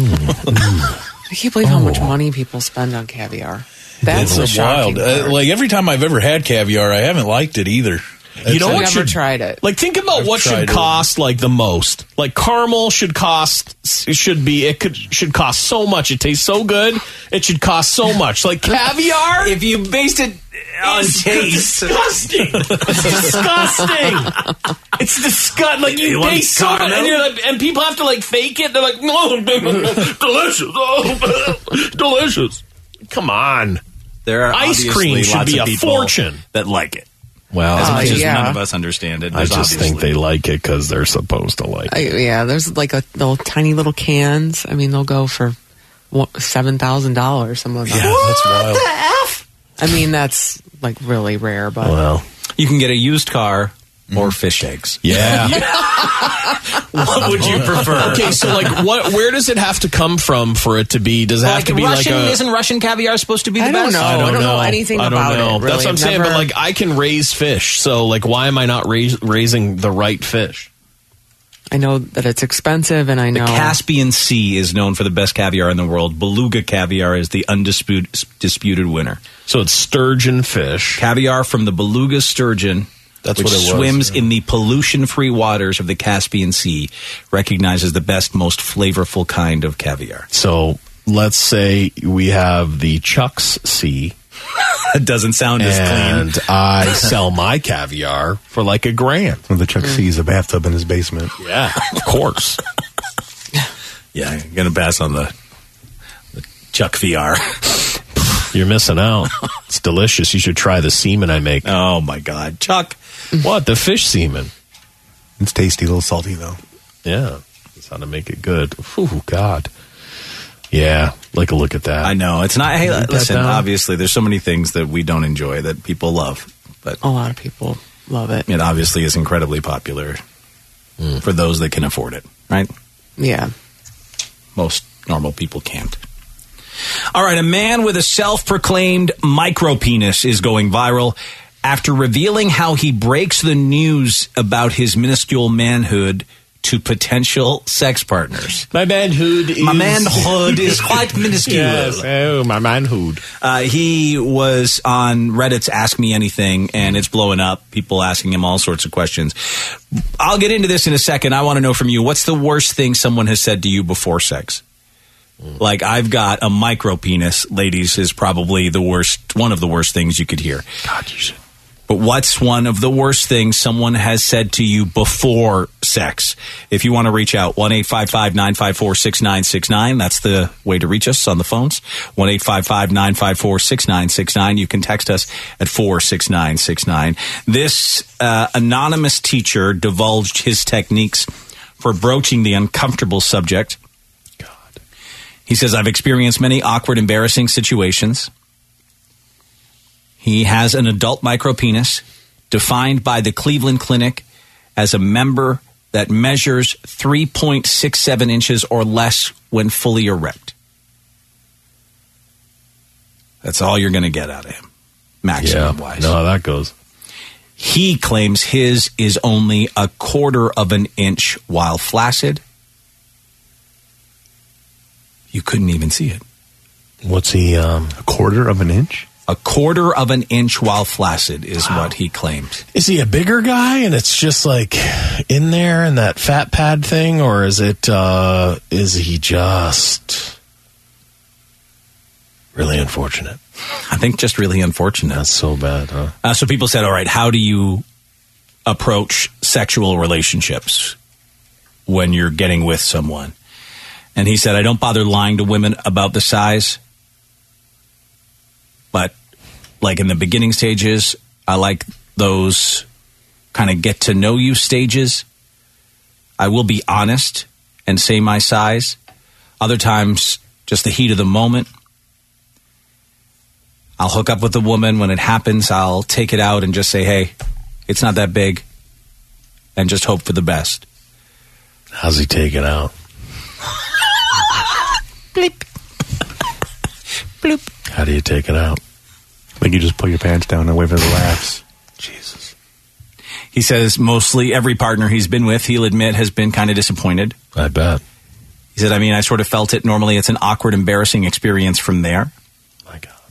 I can't believe how much money people spend on caviar. That's the It's shocking wild. Uh, part. like every time I've ever had caviar, I haven't liked it either. You know I've what never should tried it. Like, think about I've what tried should it. cost like the most. Like caramel should cost it should be it could should cost so much. It tastes so good. It should cost so much. Like caviar. If you based it on It's taste. disgusting. It's disgusting. It's disgusting. Like you, You want taste so much, caramel? and, you're like, and people have to like fake it. They're like, no, delicious, oh, delicious. Come on. There are Ice obviously cream should lots be of a people fortune. that like it. Well, As Uh, much as yeah. none of us understand it. I there's just think obviously- they like it because they're supposed to like I, it. yeah, there's like a little tiny little cans. I mean, they'll go for seven thousand dollars. Some of them. Yeah, that's wild. I mean, that's like really rare, but Well, You can get a used car or fish eggs. yeah. What would you prefer? Okay, so like, what? Where does it have to come from for it to be? Does it have Like to be Russian, like a? isn't Russian caviar supposed to be the I don't best? know. I don't, I don't know know anything I don't about know. it, really. That's what I'm I've saying. But never- like, I can raise fish, so like, why am I not raise, raising the right fish? I know that it's expensive, and I The know Caspian Sea is known for the best caviar in the world. Beluga caviar is the undisputed disputed winner. So it's sturgeon fish. Caviar from the beluga sturgeon, That's which what it was, swims yeah. in the pollution-free waters of the Caspian Sea, recognized as the best, most flavorful kind of caviar. So let's say we have the Chuck's Sea, It doesn't sound as and clean. I sell my caviar for like a grand. Well, the Chuck sees a bathtub in his basement. Yeah, of course. Yeah, I'm going to pass on the, the Chuck V R. You're missing out. It's delicious. You should try the semen I make. Oh, my God. Chuck. What? The fish semen. It's tasty, a little salty though. Yeah. That's how to make it good. Oh, God. Yeah. Like a look at that. I know. It's not. Hey, Write that listen, down. obviously, there's so many things that we don't enjoy that people love. But a lot of people love it. it obviously is incredibly popular for those that can afford it, right? Yeah. Most normal people can't. All right, a man with a self-proclaimed micropenis is going viral after revealing how he breaks the news about his minuscule manhood to potential sex partners. My manhood is... My manhood is quite minuscule. Yes. Oh, my manhood. Uh, he was on Reddit's Ask Me Anything, and it's blowing up. People asking him all sorts of questions. I'll get into this in a second. I want to know from you, what's the worst thing someone has said to you before sex? Like, I've got a micro penis, ladies, is probably the worst, one of the worst things you could hear. God, you should But what's one of the worst things someone has said to you before sex? If you want to reach out, one eight five five nine five four six nine six nine. That's the way to reach us on the phones. one eight five five nine five four six nine six nine. You can text us at four six nine six nine. This uh, anonymous teacher divulged his techniques for broaching the uncomfortable subject. God. He says, I've experienced many awkward, embarrassing situations. He has an adult micropenis defined by the Cleveland Clinic as a member that measures three point six seven inches or less when fully erect. That's all you're going to get out of him, maximum-wise. Yeah, know how that goes. He claims his is only a quarter of an inch while flaccid. You couldn't even see it. What's he? Um, a quarter of an inch? A quarter of an inch while flaccid is wow. what he claims. Is he a bigger guy and it's just like in there in that fat pad thing, or is it? Uh, is he just really unfortunate? I think just really unfortunate. That's so bad, huh? Uh, so people said, all right, how do you approach sexual relationships when you're getting with someone? And he said, I don't bother lying to women about the size. But like in the beginning stages, I like those kind of get to know you stages. I will be honest and say my size. Other times, just the heat of the moment. I'll hook up with a woman. When it happens, I'll take it out and just say, hey, it's not that big. And just hope for the best. How's he take it out? Bleep. Bloop. How do you take it out? Like you just pull your pants down and wait for the laughs. Jesus. He says mostly every partner he's been with, he'll admit, has been kind of disappointed. I bet. He said, I mean, I sort of felt it. Normally it's an awkward, embarrassing experience from there. My God.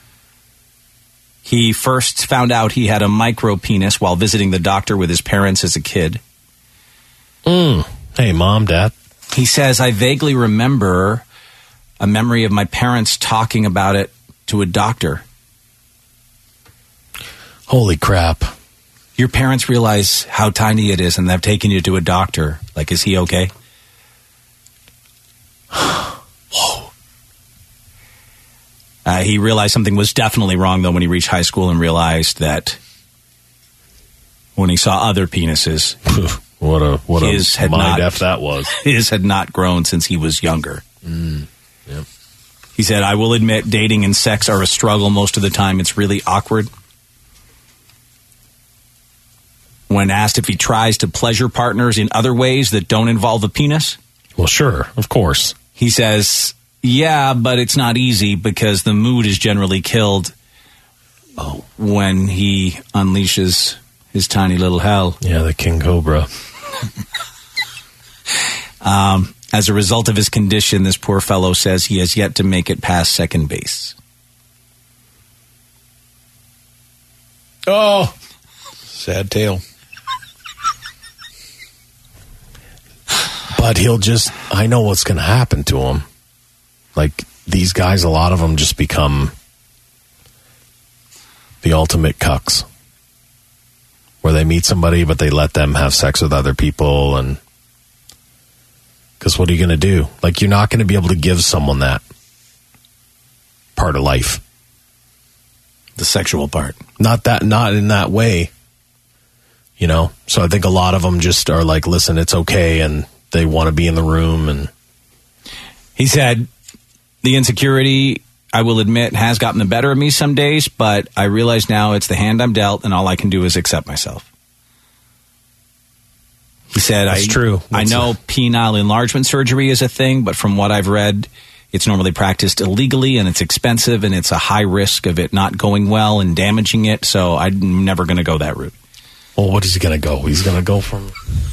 He first found out he had a micro penis while visiting the doctor with his parents as a kid. Mm. Hey, Mom, Dad. He says, I vaguely remember a memory of my parents talking about it to a doctor. Holy crap. Your parents realize how tiny it is and they've taken you to a doctor. Like, is he okay? Whoa. Uh, he realized something was definitely wrong, though, when he reached high school and realized that when he saw other penises, what a what his a had mind not, F that was. His had not grown since he was younger. Mm. Yep. He said, I will admit dating and sex are a struggle. Most of the time it's really awkward. When asked if he tries to pleasure partners in other ways that don't involve a penis. Well, sure, of course. He says, yeah, but it's not easy because the mood is generally killed oh, when he unleashes his tiny little hell. Yeah, the King Cobra. um, as a result of his condition, this poor fellow says he has yet to make it past second base. Oh, sad tale. But he'll just, I know what's going to happen to him. Like, these guys, a lot of them just become the ultimate cucks. Where they meet somebody, but they let them have sex with other people. And because what are you going to do? Like, you're not going to be able to give someone that part of life. The sexual part. Not that, not in that way. You know? So I think a lot of them just are like, listen, it's okay. And they want to be in the room. And he said, the insecurity, I will admit, has gotten the better of me some days, but I realize now it's the hand I'm dealt, and all I can do is accept myself. He said, That's I, true. I That's know a- penile enlargement surgery is a thing, but from what I've read, it's normally practiced illegally, and it's expensive, and it's a high risk of it not going well and damaging it, so I'm never going to go that route. Well, what is he going to go? He's going to go from...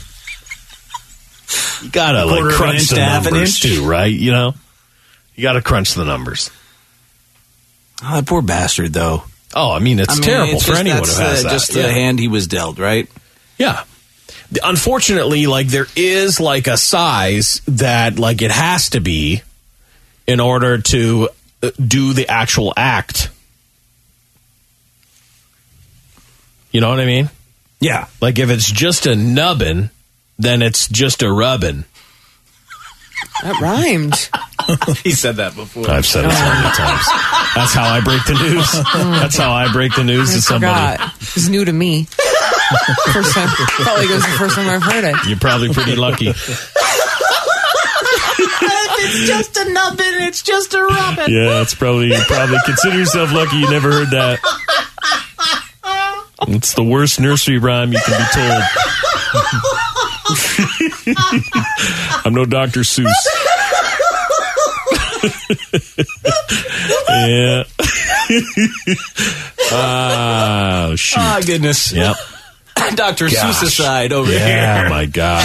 You got to like crunch the numbers too, right? You know? You got to crunch the numbers. Oh, that poor bastard, though. Oh, I mean, it's I mean, terrible it's for just, anyone who that's has the, that. just the yeah. hand he was dealt, right? Yeah. Unfortunately, like, there is, like, a size that, like, it has to be in order to do the actual act. You know what I mean? Yeah. Like if it's just a nubbin, then it's just a rubbin. That rhymed. He said that before. I've said it so many times. That's how I break the news. That's how I break the news I to somebody. forgot. It's new to me. First time. Felt like it was the first time I've heard it. You're probably pretty lucky. It's just a nubbin. It's just a rubbin. Yeah, it's probably you probably consider yourself lucky you never heard that. It's the worst nursery rhyme you can be told. I'm no Doctor Seuss. Yeah. Oh, shoot. Oh, goodness. Yep. Doctor Gosh. Seuss over Yeah, here. my God.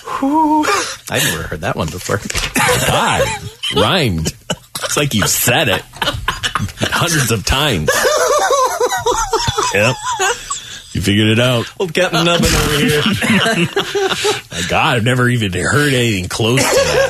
I never heard that one before. God, rhymed. It's like you've said it hundreds of times. Yep. You figured it out. Old Captain Nubbin over here. My God, I've never even heard anything close to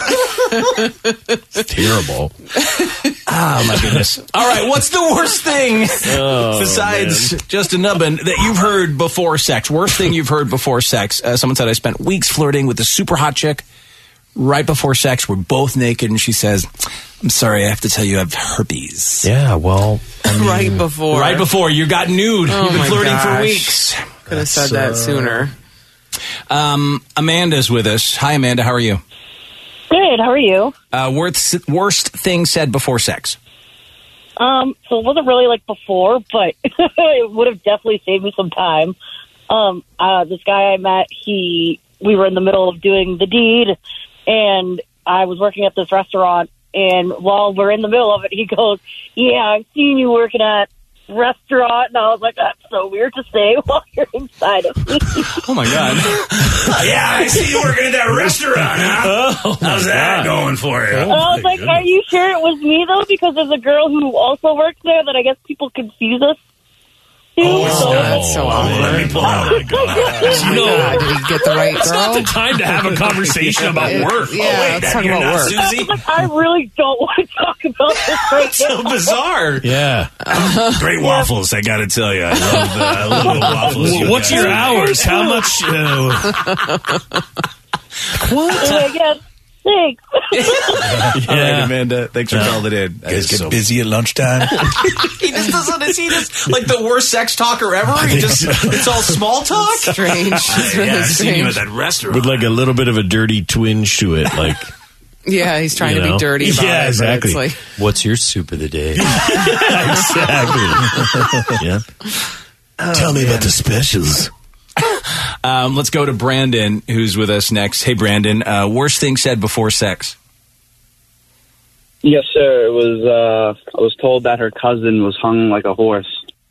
that. It's terrible. Oh, my goodness. All right, what's the worst thing Oh, besides man. just a nubbin that you've heard before sex? Worst thing you've heard before sex. Uh, someone said, I spent weeks flirting with a super hot chick. Right before sex, we're both naked, and she says, I'm sorry, I have to tell you I have herpes. Yeah, well, I mean, Right before. Right before. You got nude. Oh You've been my flirting gosh. for weeks. Could have said that uh, sooner. Um, Amanda's with us. Hi, Amanda. How are you? Good. How are you? Uh, worst, worst thing said before sex. Um, so it wasn't really like before, but it would have definitely saved me some time. Um, uh, this guy I met, he, we were in the middle of doing the deed, and I was working at this restaurant, and while we're in the middle of it, he goes, yeah, I've seen you working at restaurant, and I was like, that's so weird to say while you're inside of me. Oh, my God. Yeah, I see you working at that restaurant, huh? Oh, How's that going for you? And I was like, are you sure it was me, though? Because there's a girl who also works there that I guess people confuse us. Oh, so that's so awkward. Let me pull out. Oh my God, did he get the right girl? It's not the time to have a conversation about work. Yeah, Oh, wait, let's that- talk you're about not work. Susie? I was like, I really don't want to talk about this right So now. bizarre. Yeah. Great waffles, I gotta tell you. I love the, I love the waffles. you What's guys your make. hours? How much? Uh, I guess. Thanks. All right, Amanda. Thanks for calling it in. That You guys is get so- busy at lunchtime. He just doesn't. Is he just like the worst sex talker ever? He just it's all small talk. Strange. It's Yeah, really I've seen you at strange. that restaurant. with like a little bit of a dirty twinge to it, like Yeah, he's trying You to know? be dirty about Yeah, it. exactly. But it's like, What's your soup of the day? exactly. Yeah. Tell me about the specials. Um, let's go to Brandon, who's with us next. Hey, Brandon. Uh, worst thing said before sex. Yes, sir. It was. Uh, I was told that her cousin was hung like a horse.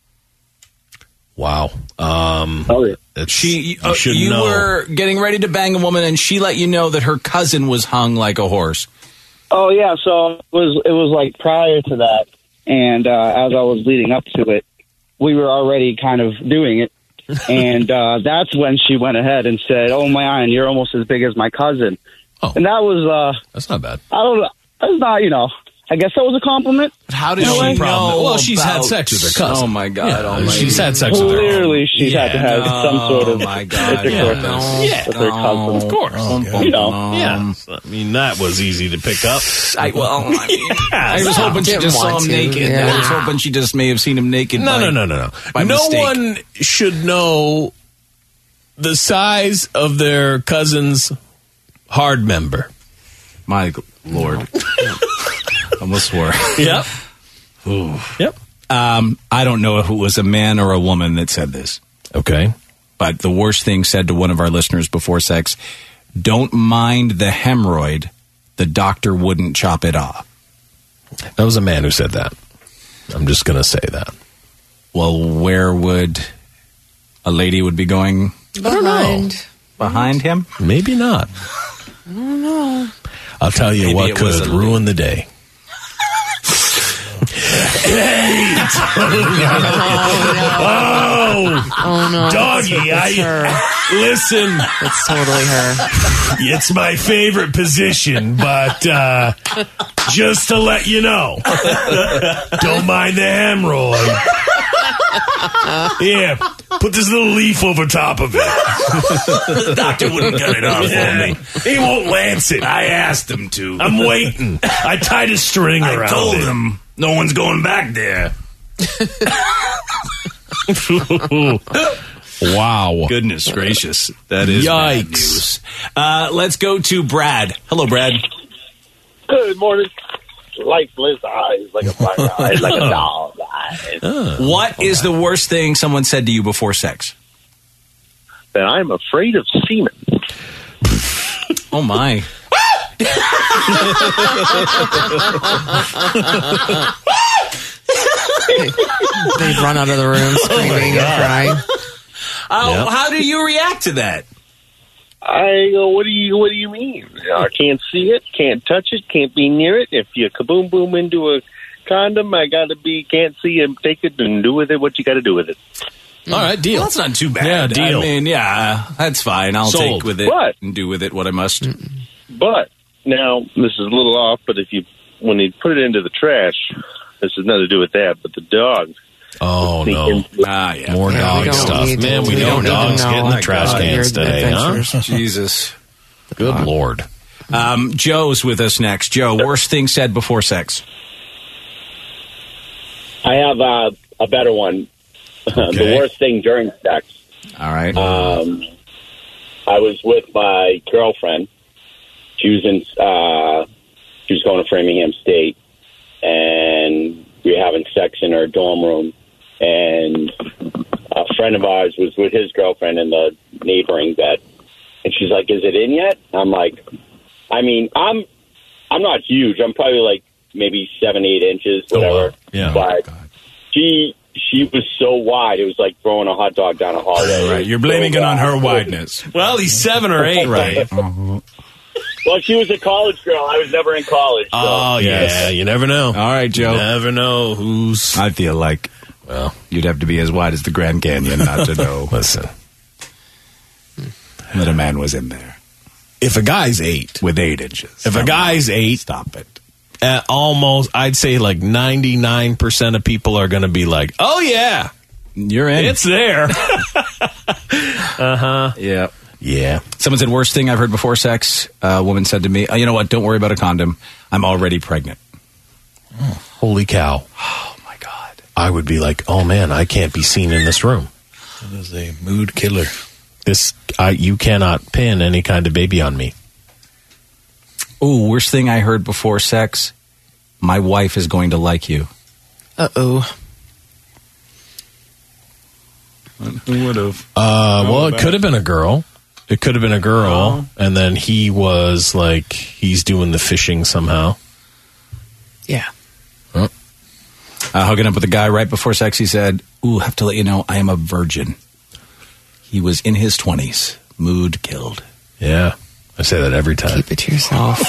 Wow. Um, oh, yeah. She, you uh, should you know. were getting ready to bang a woman, and she let you know that her cousin was hung like a horse. Oh yeah. So it was. It was like prior to that, and uh, as I was leading up to it, we were already kind of doing it, and uh, that's when she went ahead and said, "Oh man, you're almost as big as my cousin." Oh. And that was. Uh, That's not bad. I don't know. That's not. You know. I guess that was a compliment. How did No she way. know? Problem. Well, she's had about- sex with her cousin. Oh my god! Yeah, oh my she's God. had sex with her. Clearly, she's had to have no, some sort of Oh my God! intercourse Yeah, Yeah. with her cousin. Of course. Oh, You know. Yeah. I mean, that was easy to pick up. I, well, I, mean, I was hoping she Didn't just saw want him to, naked. yeah. I was hoping she just may have seen him naked. No, by, no, no, no, no. by No mistake. one should know the size of their cousin's hard member. My Lord, almost swore. Yep. Ooh. Yep. Um, I don't know if it was a man or a woman that said this. Okay. But the worst thing said to one of our listeners before sex: "Don't mind the hemorrhoid. The doctor wouldn't chop it off." That was a man who said that. I'm just going to say that. Well, where would a lady would be going behind. behind him? Maybe not. I don't know. I'll tell you Maybe what it was could a- ruin the day. Oh, Oh no. doggy! It's her. I listen. It's totally her. It's my favorite position, but uh, just to let you know, don't mind the hemorrhoid. Yeah, Put this little leaf over top of it. The doctor wouldn't cut it off for me. He won't lance it. I asked him to. I'm waiting. I tied a string I around told it. him no one's going back there. Wow. Goodness gracious. That is Yikes. bad news. Uh, let's go to Brad. Hello, Brad. Good morning. Lifeless eyes, like a black eye, like a dog eye. What is the worst thing someone said to you before sex? That I'm afraid of semen. Oh, my. They run out of the room screaming and crying. Oh, Yep. How do you react to that? I go, what do you what do you mean? I can't see it, can't touch it, can't be near it. If you kaboom boom into a condom, I gotta be can't see it, take it and do with it what you gotta do with it. All right, deal. Well, that's not too bad. Yeah, deal. I mean, yeah, that's fine. I'll Sold. take with it But- and do with it what I must. But now this is a little off, but if you when you put it into the trash, this has nothing to do with that, but the dog. Oh, no. Ah, yeah. More Yeah, dog we don't stuff. need to- Man, we, we know don't need to dogs know. get in Oh the my trash God, your cans today, huh? adventures. Jesus. Good Lord. Um, Joe's with us next. Joe, worst thing said before sex? I have uh, a better one. The worst thing during sex. All right. Um, I was with my girlfriend. She was in. Uh, she was going to Framingham State, and we were having sex in her dorm room. And a friend of ours was with his girlfriend in the neighboring bed, and she's like, "Is it in yet?" I'm like, "I mean, I'm, I'm not huge. I'm probably like maybe seven, eight inches, whatever." Yeah. But she, she was so wide, it was like throwing a hot dog down a hallway. Right. You're blaming it on her wideness. Well, he's seven or eight, right? Well, she was a college girl. I was never in college. So. Oh, yeah. You never know. All right, Joe. You never know who's... I feel like, well, you'd have to be as wide as the Grand Canyon not to know. Listen. That a man was in there. If a guy's eight... With eight inches. If a guy's eight... Stop it. Uh, almost, I'd say like ninety-nine percent of people are going to be like, oh, yeah. You're in. It's there. uh-huh. Yeah. Yeah. Someone said, worst thing I've heard before sex. A woman said to me, oh, you know what? Don't worry about a condom. I'm already pregnant. Oh, holy cow. Oh, my God. I would be like, oh, man, I can't be seen in this room. That is a mood killer. This, I, you cannot pin any kind of baby on me. Ooh, worst thing I heard before sex. My wife is going to like you. Uh-oh. Who would have? Uh, Know well, it about- could have been a girl. It could have been a girl, Oh. and then he was like, he's doing the fishing somehow. Yeah. Uh, hooking up with a guy right before sex, he said, ooh, have to let you know, I am a virgin. He was in his twenties. Mood killed. Yeah, I say that every time. Keep it to yourself.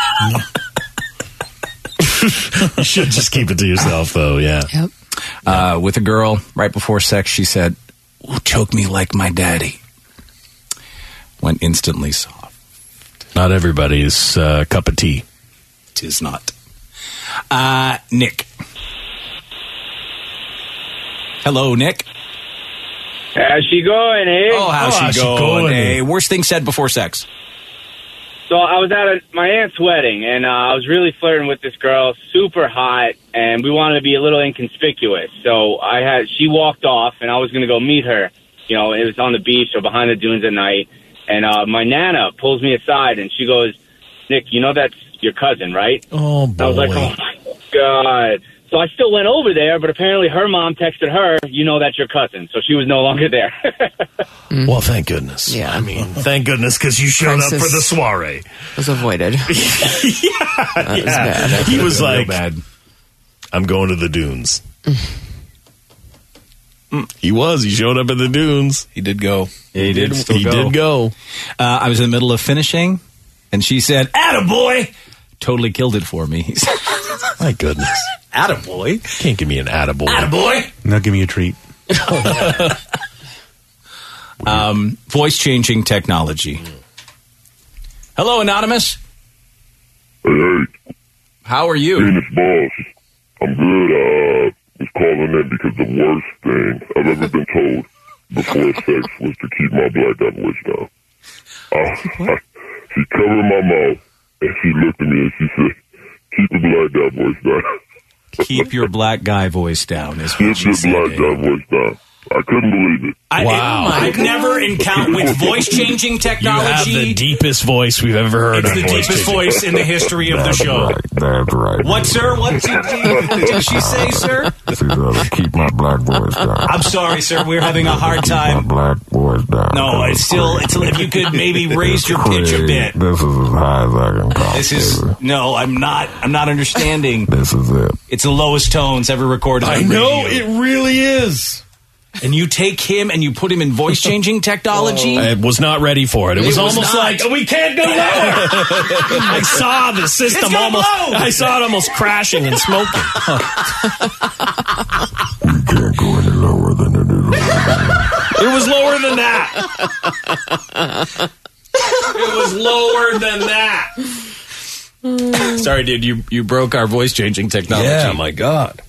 You should just keep it to yourself, though, yeah. Yep. Uh, with a girl right before sex, she said, ooh, choke me like my daddy. Went instantly soft. Not everybody's uh, cup of tea. Tis not. Uh, Nick. Hello, Nick. How's she going, eh? Oh, how's, Oh, she, how's she going? going? eh? Worst thing said before sex. So I was at a, my aunt's wedding, and uh, I was really flirting with this girl, super hot, and we wanted to be a little inconspicuous. So I had she walked off, and I was going to go meet her. You know, it was on the beach or behind the dunes at night. And uh, my Nana pulls me aside, and she goes, Nick, you know that's your cousin, right? Oh, boy. I was like, oh, my God. So I still went over there, but apparently her mom texted her, you know that's your cousin. So she was no longer there. Well, thank goodness. Yeah. I mean, thank goodness, because you showed up for Crisis the soiree. was avoided. yeah, That was yeah. bad. He was Real like, bad. I'm going to the dunes. He was. He showed up at the dunes. He did go. Yeah, he did. Still he go. did go. Uh, I was in the middle of finishing, and she said, attaboy! Totally killed it for me. My goodness. Attaboy? Can't give me an attaboy. Attaboy? Now give me a treat. um, voice changing technology. Hello, Anonymous. Hey, How are you? Venus Boss. I'm good. Uh, was calling in because the worst thing I've ever been told before sex was to keep my black out voice down. Uh, she covered my mouth, and she looked at me and she said, keep the black guy voice down. Keep your black guy voice down. Is what Keep she your said. black guy voice down. I couldn't believe it. I, Wow. I've never encountered with voice changing You have technology. the deepest voice we've ever heard. It's on the voice deepest changing. voice in the history of the show. That's right. What, sir? What did, did she say, sir? She said, keep my black voice down. I'm sorry, sir. We're having a hard Keep my time. black voice down. No, it's still. It's if you could maybe raise your pitch a bit. This is as high as I can come. This is baby. no. I'm not. I'm not understanding. This is it. It's the lowest tones ever recorded. I on know, radio. it really is. And you take him and you put him in voice changing technology. I was not ready for it. It, It was, was almost not. like, we can't go lower. I saw the system It's gonna almost, blow. I saw it almost crashing and smoking. We can't go any lower than it is. It was lower than that. It was lower than that. Sorry, dude. You you broke our voice changing technology. Yeah, my God.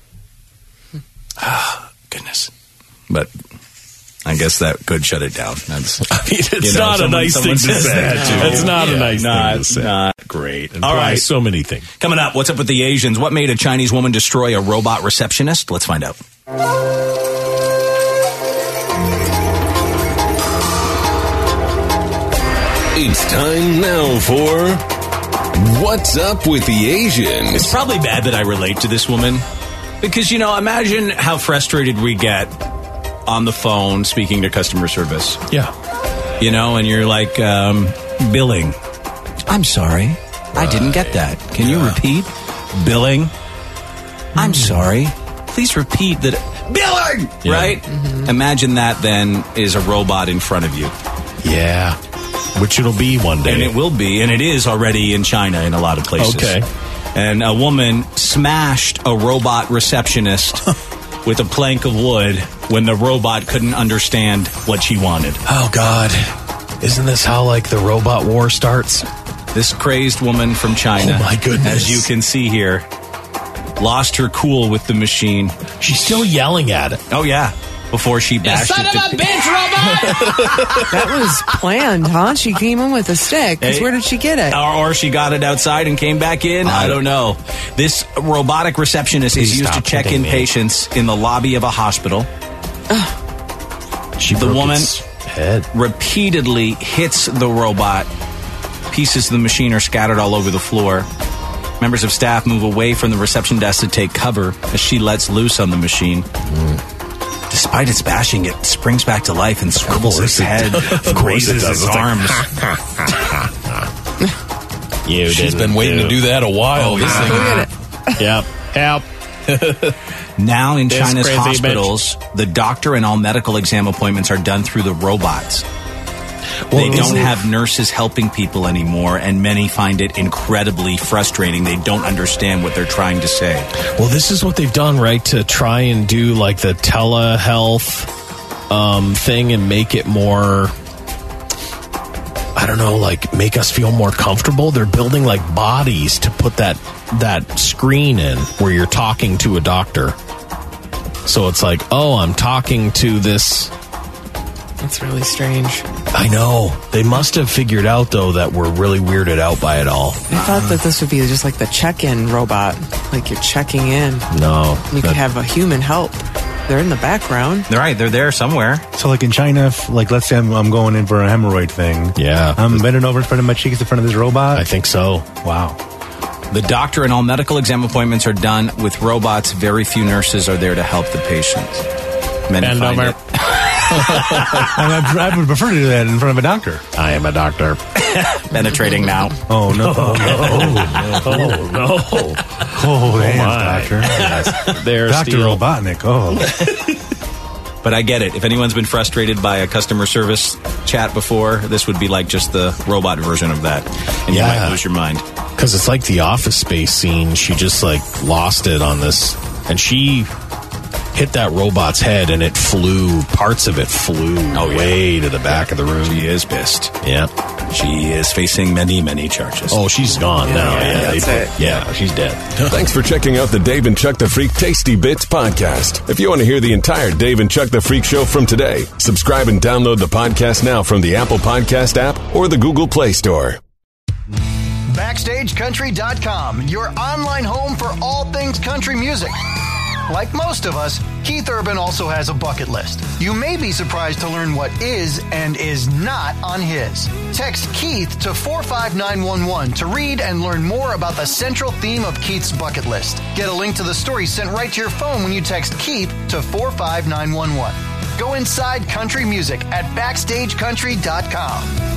Goodness. But I guess that could shut it down. That's, I mean, it's you know, not someone- a nice someone thing to says say. that to you. It's not a Yeah, nice not, thing to say. Not great. And All right. so many things. Coming up, what's up with the Asians? What made a Chinese woman destroy a robot receptionist? Let's find out. It's time now for What's Up with the Asians? It's probably bad that I relate to this woman because, you know, imagine how frustrated we get on the phone speaking to customer service. Yeah. You know, and you're like, um, billing. I'm sorry. I didn't get that. Can you repeat? Billing. I'm sorry. Please repeat that. Billing! Yeah. Right? Imagine that then is a robot in front of you. Yeah. Which it'll be one day. And it will be, and it is already in China in a lot of places. Okay. And a woman smashed a robot receptionist with a plank of wood when the robot couldn't understand what she wanted. Oh, God. Isn't this how, like, the robot war starts? This crazed woman from China, Oh, my goodness. as you can see here, lost her cool with the machine. She's still yelling at it. Oh, yeah. Before she bashed Son it of to a bitch, robot! That was planned, huh? She came in with a stick. 'Cause Hey. where did she get it? Or, or she got it outside and came back in. I don't know. This robotic receptionist Please is used to stop check hitting in me. patients in the lobby of a hospital. She The broke woman its head. repeatedly hits the robot. Pieces of the machine are scattered all over the floor. Members of staff move away from the reception desk to take cover as she lets loose on the machine. Despite its bashing, it springs back to life and swivels its head, raises its arms. You She's didn't been waiting do. to do that a while. This thing. Look at it. Yep. Help. Now in This China's crazy hospitals, the doctor and all medical exam appointments are done through the robots. They Well, don't isn't- have nurses helping people anymore, and many find it incredibly frustrating. They don't understand what they're trying to say. Well, this is what they've done, right? To try and do like the telehealth um, thing and make it more, I don't know, like make us feel more comfortable. They're building like bodies to put that that screen in where you're talking to a doctor. So it's like, oh, I'm talking to this. That's really strange. I know. They must have figured out, though, that we're really weirded out by it all. I thought that this would be just like the check-in robot, like you're checking in. No. You could have a human help. They're in the background. Right, they're there somewhere. So, like in China, if, like let's say I'm, I'm going in for a hemorrhoid thing. Yeah. I'm bending over in front of my cheeks in front of this robot. I think so. Wow. The doctor and all medical exam appointments are done with robots. Very few nurses are there to help the patients. Many Bend find over. it And I, I would prefer to do that in front of a doctor. I am a doctor. penetrating now. Oh, no. Oh, no. Oh, damn, my. doctor. There's Doctor Steele. Robotnik. Oh. But I get it. If anyone's been frustrated by a customer service chat before, this would be like just the robot version of that. And you Yeah. might lose your mind. Because it's like the Office Space scene. She just like lost it on this. And she hit that robot's head, and it flew. Parts of it flew Oh, yeah. way to the back of the room. She is pissed. Yeah. She is facing many, many charges. Oh, she's gone now. Yeah, Yeah, they that's put- it. yeah, she's dead. Thanks for checking out the Dave and Chuck the Freak Tasty Bits podcast. If you want to hear the entire Dave and Chuck the Freak show from today, subscribe and download the podcast now from the Apple Podcast app or the Google Play Store. Backstage Country dot com, your online home for all things country music. Like most of us, Keith Urban also has a bucket list. You may be surprised to learn what is and is not on his. Text Keith to four five nine one one to read and learn more about the central theme of Keith's bucket list. Get a link to the story sent right to your phone when you text Keith to four five nine one one. Go inside country music at Backstage Country dot com.